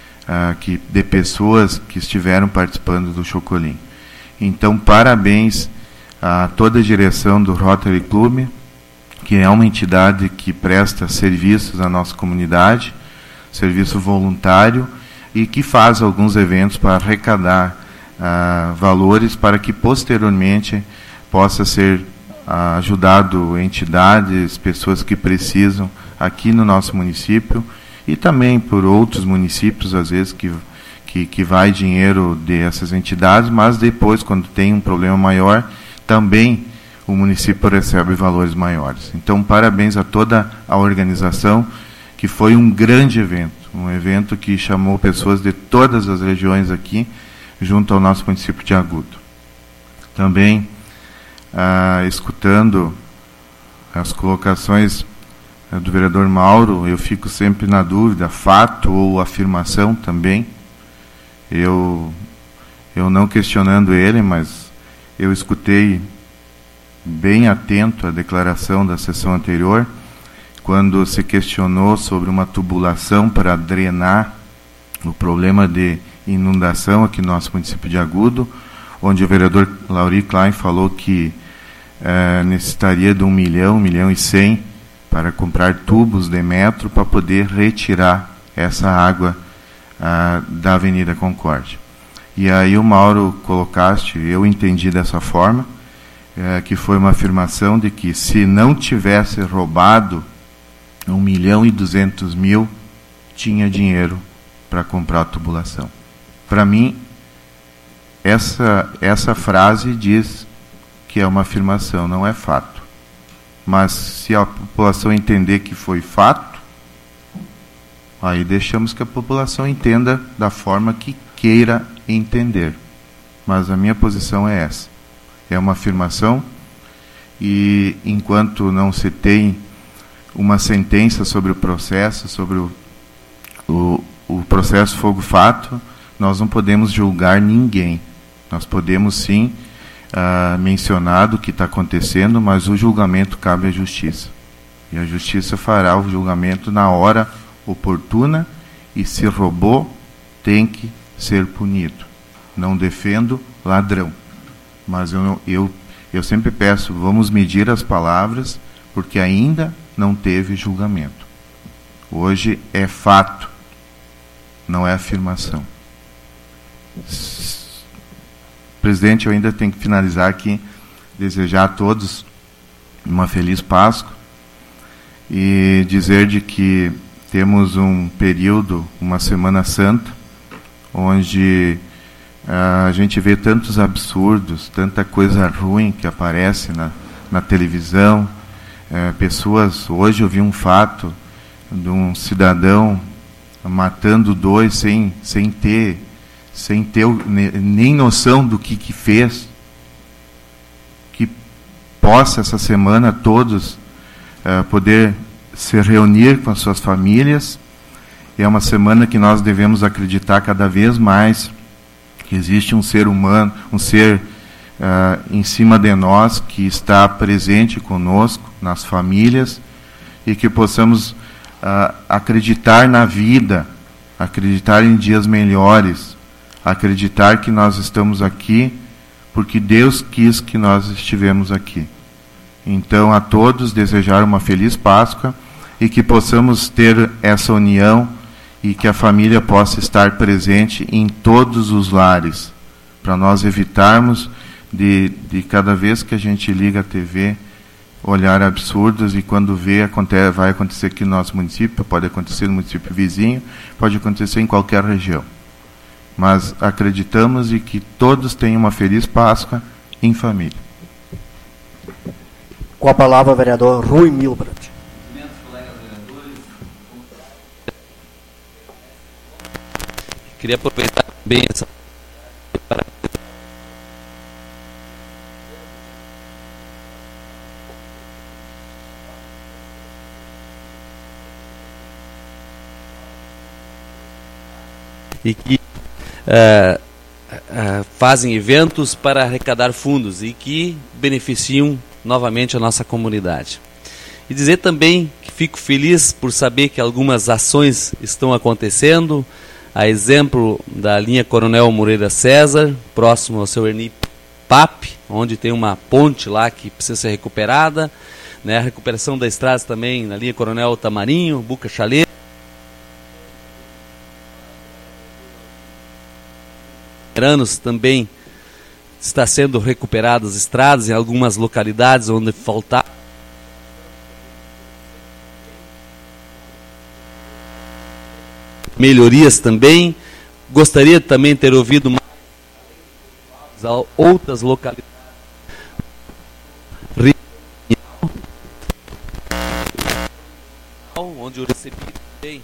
de pessoas que estiveram participando do Chocolim. Então, parabéns a toda a direção do Rotary Club, que é uma entidade que presta serviços à nossa comunidade, serviço voluntário, e que faz alguns eventos para arrecadar valores para que posteriormente possa ser ajudado entidades, pessoas que precisam aqui no nosso município, e também por outros municípios, às vezes, que vai dinheiro dessas entidades, mas depois, quando tem um problema maior, também o município recebe valores maiores. Então, parabéns a toda a organização, que foi um grande evento, um evento que chamou pessoas de todas as regiões aqui, junto ao nosso município de Agudo. Também, escutando as colocações do vereador Mauro, eu fico sempre na dúvida, fato ou afirmação também. Eu não questionando ele, mas eu escutei bem atento a declaração da sessão anterior, quando se questionou sobre uma tubulação para drenar o problema de inundação aqui no nosso município de Agudo, onde o vereador Lauri Klein falou que necessitaria de 1 milhão e 100 para comprar tubos de metro para poder retirar essa água da Avenida Concórdia. E aí o Mauro colocaste, eu entendi dessa forma, que foi uma afirmação de que se não tivesse roubado 1.200.000, tinha dinheiro para comprar a tubulação. Para mim, essa frase diz que é uma afirmação, não é fato. Mas se a população entender que foi fato, aí deixamos que a população entenda da forma que queira entender. Mas a minha posição é essa. É uma afirmação, e enquanto não se tem uma sentença sobre o processo, sobre o processo fogo-fato, nós não podemos julgar ninguém. Nós podemos sim mencionar o que está acontecendo, mas o julgamento cabe à justiça. E a justiça fará o julgamento na hora oportuna, e se roubou, tem que ser punido. Não defendo ladrão, mas eu sempre peço, vamos medir as palavras, porque ainda não teve julgamento. Hoje é fato, não é afirmação. Presidente, eu ainda tenho que finalizar aqui, desejar a todos uma feliz Páscoa e dizer de que temos um período, uma Semana Santa, onde a gente vê tantos absurdos, tanta coisa ruim que aparece na televisão. Pessoas, hoje eu vi um fato de um cidadão matando dois sem ter nem noção do que fez. Que possa essa semana todos poder se reunir com as suas famílias. É uma semana que nós devemos acreditar cada vez mais que existe um ser humano, um ser em cima de nós, que está presente conosco, nas famílias, e que possamos acreditar na vida, acreditar em dias melhores, acreditar que nós estamos aqui porque Deus quis que nós estivemos aqui. Então, a todos desejar uma feliz Páscoa e que possamos ter essa união e que a família possa estar presente em todos os lares, para nós evitarmos de cada vez que a gente liga a TV, olhar absurdos, e quando vê, vai acontecer aqui no nosso município, pode acontecer no município vizinho, pode acontecer em qualquer região. Mas acreditamos e que todos tenham uma feliz Páscoa em família. Com a palavra, o vereador Rui Milbrandt. Queria aproveitar bem essa e que fazem eventos para arrecadar fundos e que beneficiam novamente a nossa comunidade. E dizer também que fico feliz por saber que algumas ações estão acontecendo, a exemplo da linha Coronel Moreira César, próximo ao seu Erni PAP, onde tem uma ponte lá que precisa ser recuperada, né? A recuperação das estradas também na linha Coronel Tamarinho, Buca Chaleira. Anos também está sendo recuperadas estradas em algumas localidades onde faltar melhorias também. Gostaria de também ter ouvido mais outras localidades onde eu recebi também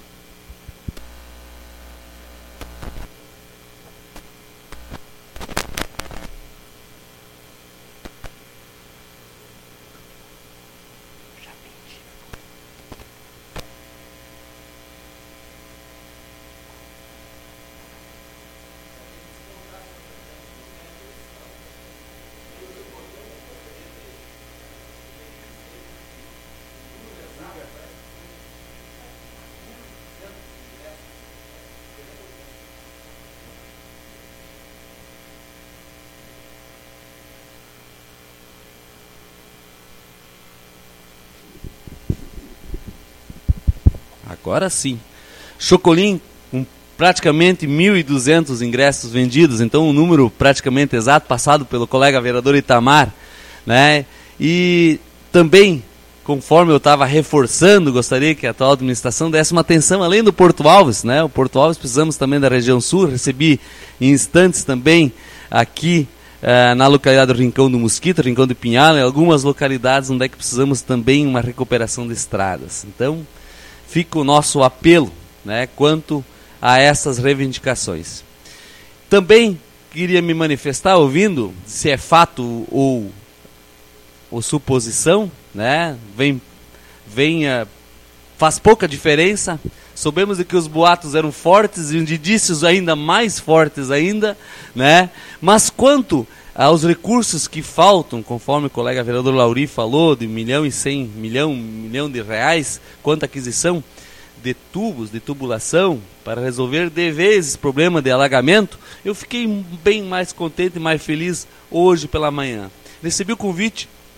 agora sim. Chocolim, com praticamente 1.200 ingressos vendidos, então um número praticamente exato, passado pelo colega vereador Itamar, né? E também, conforme eu estava reforçando, gostaria que a atual administração desse uma atenção além do Porto Alves, né? O Porto Alves precisamos também da região sul, recebi em instantes também aqui na localidade do Rincão do Mosquito, Rincão do Pinhal, em algumas localidades onde é que precisamos também uma recuperação de estradas. Então, fica o nosso apelo, né, quanto a essas reivindicações. Também queria me manifestar ouvindo se é fato ou suposição, né? Faz pouca diferença. Soubemos de que os boatos eram fortes e os indícios ainda mais fortes ainda, né? Mas quanto aos recursos que faltam, conforme o colega vereador Lauri falou, de 1.100.000, milhão de reais, quanto à aquisição de tubos, de tubulação, para resolver de vez esse problema de alagamento, eu fiquei bem mais contente e mais feliz hoje pela manhã. Recebi o convite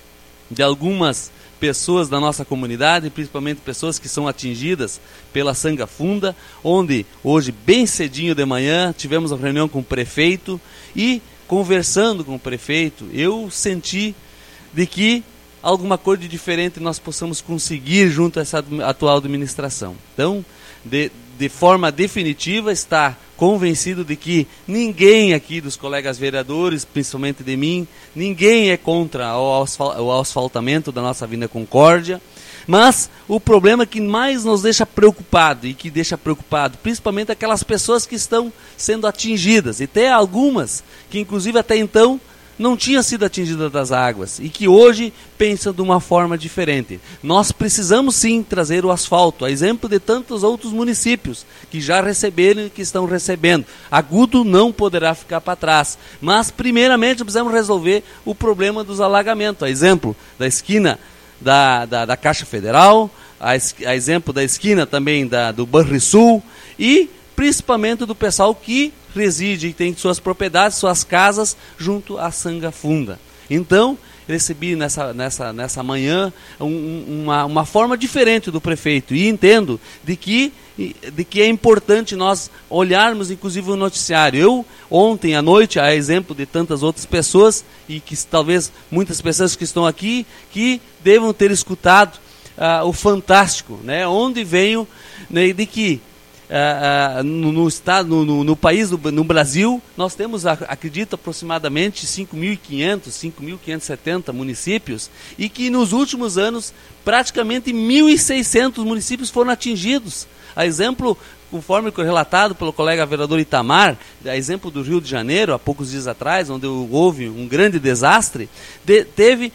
de algumas pessoas da nossa comunidade, principalmente pessoas que são atingidas pela Sanga Funda, onde hoje, bem cedinho de manhã, tivemos uma reunião com o prefeito e, conversando com o prefeito, eu senti de que alguma coisa de diferente nós possamos conseguir junto a essa atual administração. Então, de forma definitiva, está convencido de que ninguém aqui dos colegas vereadores, principalmente de mim, ninguém é contra o asfaltamento da nossa Avenida Concórdia, mas o problema que mais nos deixa preocupado, e que deixa preocupado principalmente aquelas pessoas que estão sendo atingidas, e até algumas que inclusive até então não tinham sido atingidas das águas e que hoje pensam de uma forma diferente. Nós precisamos sim trazer o asfalto, a exemplo de tantos outros municípios que já receberam e que estão recebendo. Agudo não poderá ficar para trás, mas primeiramente precisamos resolver o problema dos alagamentos, a exemplo da esquina da Caixa Federal, a exemplo da esquina também do Banrisul e principalmente do pessoal que reside e tem suas propriedades, suas casas junto à Sanga Funda. Então, recebi nessa manhã uma forma diferente do prefeito e entendo de que é importante nós olharmos inclusive o noticiário. Eu, ontem à noite, a exemplo de tantas outras pessoas, e que talvez muitas pessoas que estão aqui, que devam ter escutado o Fantástico, né, onde veio, né, de que no país, no Brasil, nós temos, acredito, aproximadamente 5.500, 5.570 municípios, e que nos últimos anos praticamente 1.600 municípios foram atingidos. A exemplo, conforme relatado pelo colega vereador Itamar, a exemplo do Rio de Janeiro, há poucos dias atrás, onde houve um grande desastre, teve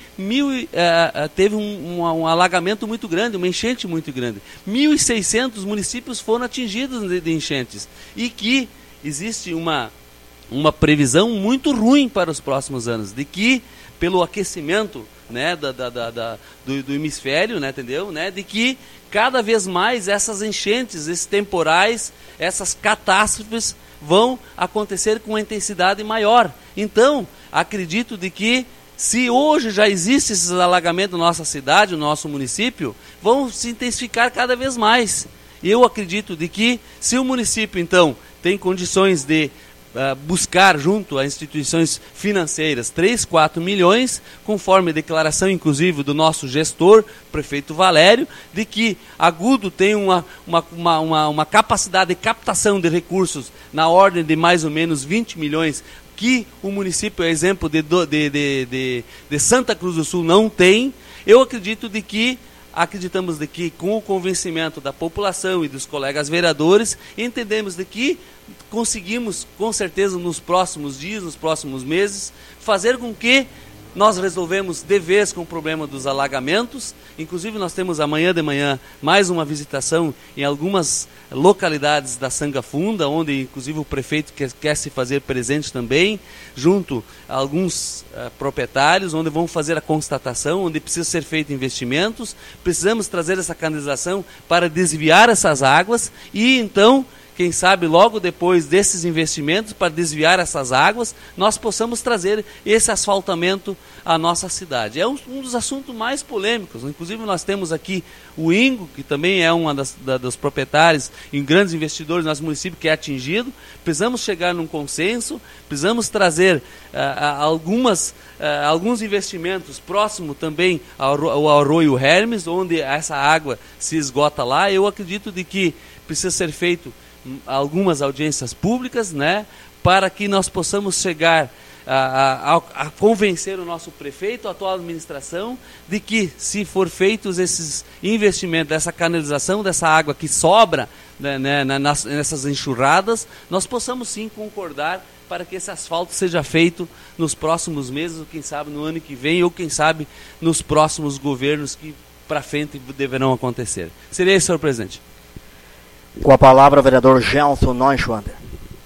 um alagamento muito grande, uma enchente muito grande. 1.600 municípios foram atingidos de enchentes. E que existe uma previsão muito ruim para os próximos anos, de que, pelo aquecimento, né, do hemisfério, né, entendeu? Né, de que cada vez mais essas enchentes, esses temporais, essas catástrofes vão acontecer com uma intensidade maior. Então, acredito de que se hoje já existe esses alagamentos na nossa cidade, no nosso município, vão se intensificar cada vez mais. Eu acredito de que se o município, então, tem condições de buscar junto a instituições financeiras 3, 4 milhões, conforme a declaração inclusive do nosso gestor, prefeito Valério, de que Agudo tem uma capacidade de captação de recursos na ordem de mais ou menos 20 milhões, que o município, exemplo de Santa Cruz do Sul, não tem. Eu acreditamos de que, com o convencimento da população e dos colegas vereadores, entendemos de que conseguimos, com certeza, nos próximos dias, nos próximos meses, fazer com que nós resolvemos de vez com o problema dos alagamentos. Inclusive, nós temos amanhã de manhã mais uma visitação em algumas localidades da Sanga Funda, onde inclusive o prefeito quer se fazer presente também, junto a alguns proprietários, onde vão fazer a constatação, onde precisa ser feito investimentos. Precisamos trazer essa canalização para desviar essas águas e então, quem sabe logo depois desses investimentos para desviar essas águas, nós possamos trazer esse asfaltamento à nossa cidade. É um dos assuntos mais polêmicos. Inclusive nós temos aqui o Ingo, que também é uma dos proprietários e grandes investidores do nosso município, que é atingido. Precisamos chegar num consenso, precisamos trazer alguns investimentos próximo também ao Arroio Hermes, onde essa água se esgota lá. Eu acredito de que precisa ser feito algumas audiências públicas, né, para que nós possamos chegar a convencer o nosso prefeito, a atual administração, de que se for feitos esses investimentos, essa canalização, dessa água que sobra, né, nessas enxurradas, nós possamos sim concordar para que esse asfalto seja feito nos próximos meses, ou quem sabe no ano que vem, ou quem sabe nos próximos governos que para frente deverão acontecer. Seria isso, senhor presidente. Com a palavra, o vereador Gelson Neuschwander.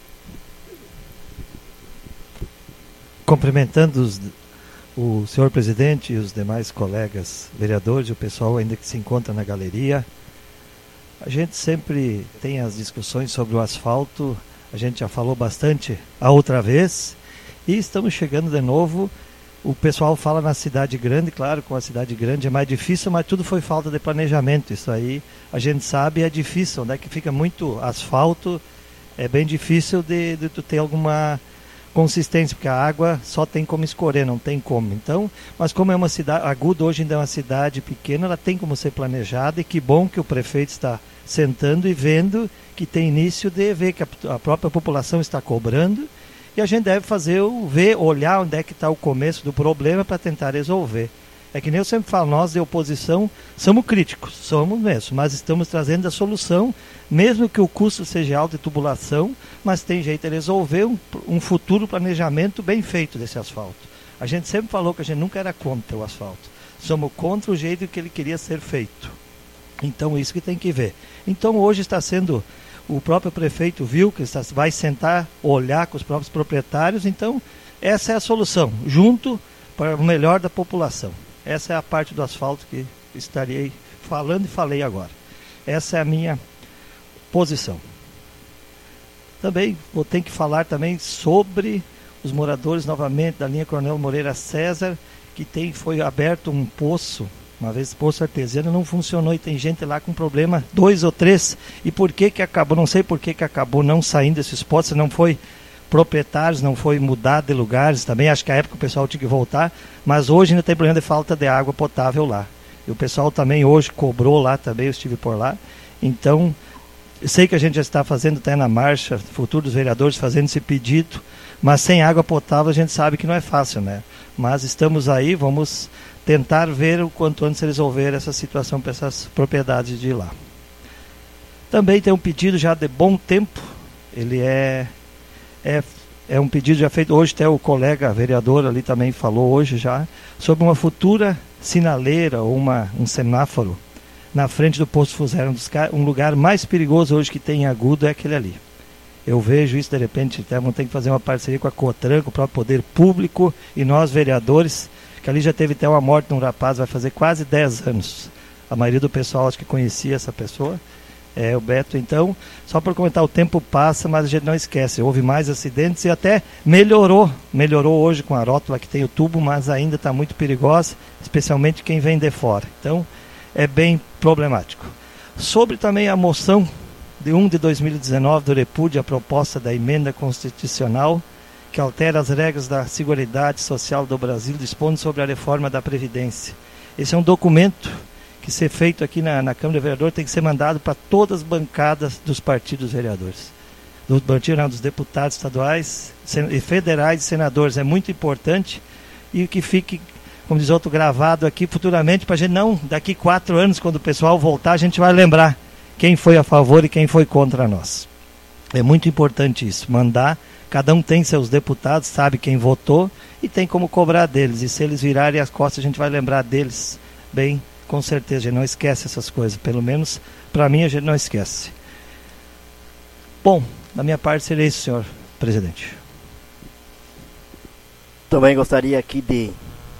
Cumprimentando o senhor presidente e os demais colegas vereadores e o pessoal ainda que se encontra na galeria, a gente sempre tem as discussões sobre o asfalto. A gente já falou bastante a outra vez e estamos chegando de novo o pessoal fala na cidade grande, claro, com a cidade grande é mais difícil, mas tudo foi falta de planejamento. Isso aí a gente sabe, é difícil, né? Que fica muito asfalto, é bem difícil de tu ter alguma consistência, porque a água só tem como escorrer, não tem como. Então, mas como é uma cidade, Agudo hoje ainda é uma cidade pequena, ela tem como ser planejada, e que bom que o prefeito está sentando e vendo que tem início de ver que a própria população está cobrando, e a gente deve olhar onde é que está o começo do problema para tentar resolver. É que nem eu sempre falo, nós de oposição somos críticos, somos mesmo, mas estamos trazendo a solução, mesmo que o custo seja alto de tubulação, mas tem jeito de resolver um futuro planejamento bem feito desse asfalto. A gente sempre falou que a gente nunca era contra o asfalto, somos contra o jeito que ele queria ser feito. Então isso que tem que ver. Então hoje está sendo, o próprio prefeito viu que vai sentar, olhar com os próprios proprietários, então essa é a solução, junto para o melhor da população. Essa é a parte do asfalto que estarei falando e falei agora. Essa é a minha posição. Também vou ter que falar também sobre os moradores novamente da linha Coronel Moreira César, que foi aberto um poço, uma vez poço artesiano, não funcionou e tem gente lá com problema, 2 ou 3. E por que acabou? Não sei por que acabou não saindo esses poços, não foi proprietários, não foi mudar de lugares também, acho que a época o pessoal tinha que voltar, mas hoje ainda tem problema de falta de água potável lá. E o pessoal também hoje cobrou lá também, eu estive por lá. Então, eu sei que a gente já está fazendo até na marcha, futuros vereadores fazendo esse pedido, mas sem água potável a gente sabe que não é fácil, né? Mas estamos aí, vamos tentar ver o quanto antes resolver essa situação para essas propriedades de lá. Também tem um pedido já de bom tempo, ele é um pedido já feito hoje, até o colega vereador ali também falou hoje já, sobre uma futura sinaleira ou um semáforo na frente do posto Fuséria. Um lugar mais perigoso hoje que tem em Agudo é aquele ali. Eu vejo isso, de repente, até vamos ter que fazer uma parceria com a Cotran, com o próprio poder público e nós vereadores, que ali já teve até uma morte de um rapaz, vai fazer quase 10 anos. A maioria do pessoal acho que conhecia essa pessoa. O Beto, então, só por comentar, o tempo passa, mas a gente não esquece, houve mais acidentes e até melhorou hoje com a rótula que tem o tubo, mas ainda está muito perigosa, especialmente quem vem de fora, então é bem problemático. Sobre também a moção de 1 de 2019 do repúdio à proposta da emenda constitucional que altera as regras da Seguridade Social do Brasil, dispondo sobre a reforma da Previdência. Esse é um documento que ser feito aqui na Câmara de Vereadores, tem que ser mandado para todas as bancadas dos partidos vereadores, dos deputados estaduais e federais e senadores. É muito importante e que fique, como diz outro, gravado aqui futuramente, para a gente não, daqui 4 anos, quando o pessoal voltar, a gente vai lembrar quem foi a favor e quem foi contra nós. É muito importante isso, mandar, cada um tem seus deputados, sabe quem votou e tem como cobrar deles, e se eles virarem as costas a gente vai lembrar deles bem. Com certeza, a gente não esquece essas coisas. Pelo menos, para mim, a gente não esquece. Bom, da minha parte, seria isso, senhor presidente. Também gostaria aqui de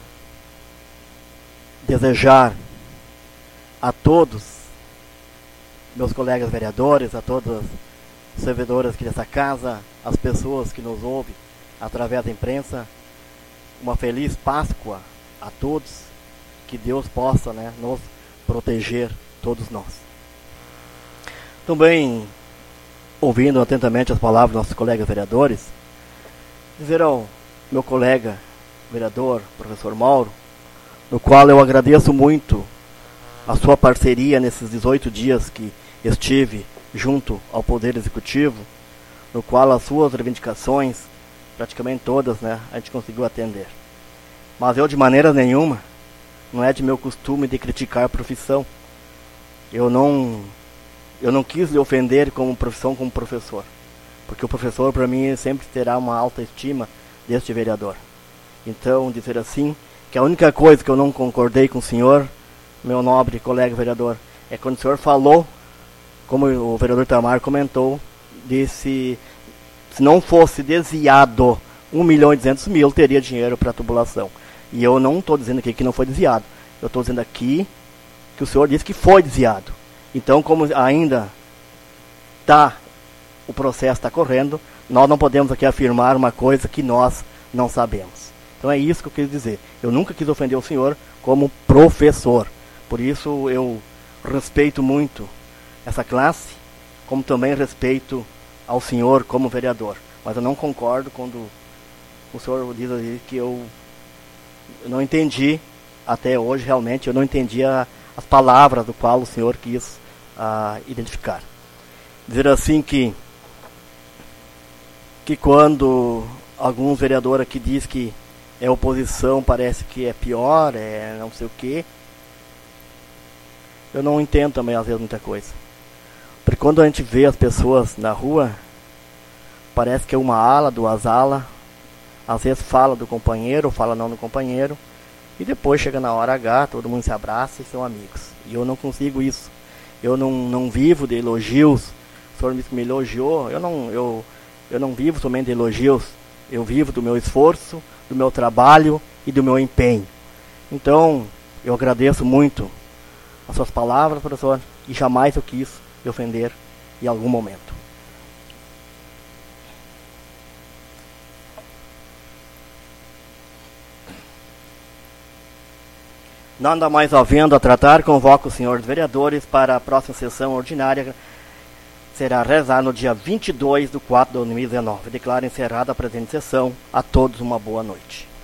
desejar a todos, meus colegas vereadores, a todas as servidoras aqui dessa casa, as pessoas que nos ouvem através da imprensa, uma feliz Páscoa a todos. Que Deus possa, né, nos proteger, todos nós. Também, ouvindo atentamente as palavras dos nossos colegas vereadores, dizer ao meu colega vereador, professor Mauro, no qual eu agradeço muito a sua parceria nesses 18 dias que estive junto ao Poder Executivo, no qual as suas reivindicações, praticamente todas, né, a gente conseguiu atender. Mas eu, de maneira nenhuma, não é de meu costume de criticar a profissão. Eu não quis lhe ofender como profissão, como professor. Porque o professor, para mim, sempre terá uma alta estima deste vereador. Então, dizer assim, que a única coisa que eu não concordei com o senhor, meu nobre colega vereador, é quando o senhor falou, como o vereador Tamar comentou, se não fosse desviado 1.200.000, teria dinheiro para a tubulação. E eu não estou dizendo aqui que não foi desviado. Eu estou dizendo aqui que o senhor disse que foi desviado. Então, como ainda o processo está correndo, nós não podemos aqui afirmar uma coisa que nós não sabemos. Então é isso que eu quis dizer. Eu nunca quis ofender o senhor como professor. Por isso eu respeito muito essa classe, como também respeito ao senhor como vereador. Mas eu não concordo quando o senhor diz aí que eu não entendi, até hoje realmente, eu não entendi as palavras do qual o senhor quis identificar. Dizer assim que quando alguns vereadores aqui diz que é oposição, parece que é pior, é não sei o quê. Eu não entendo também às vezes muita coisa. Porque quando a gente vê as pessoas na rua, parece que é uma ala, duas alas, às vezes fala do companheiro, fala não do companheiro, e depois chega na hora H, todo mundo se abraça e são amigos. E eu não consigo isso. Eu não vivo de elogios. O senhor me elogiou, eu não vivo somente de elogios. Eu vivo do meu esforço, do meu trabalho e do meu empenho. Então, eu agradeço muito as suas palavras, professor, e jamais eu quis me ofender em algum momento. Nada mais havendo a tratar, convoco os senhores vereadores para a próxima sessão ordinária. Será realizada no dia 22/4/2019. Declaro encerrada a presente sessão. A todos uma boa noite.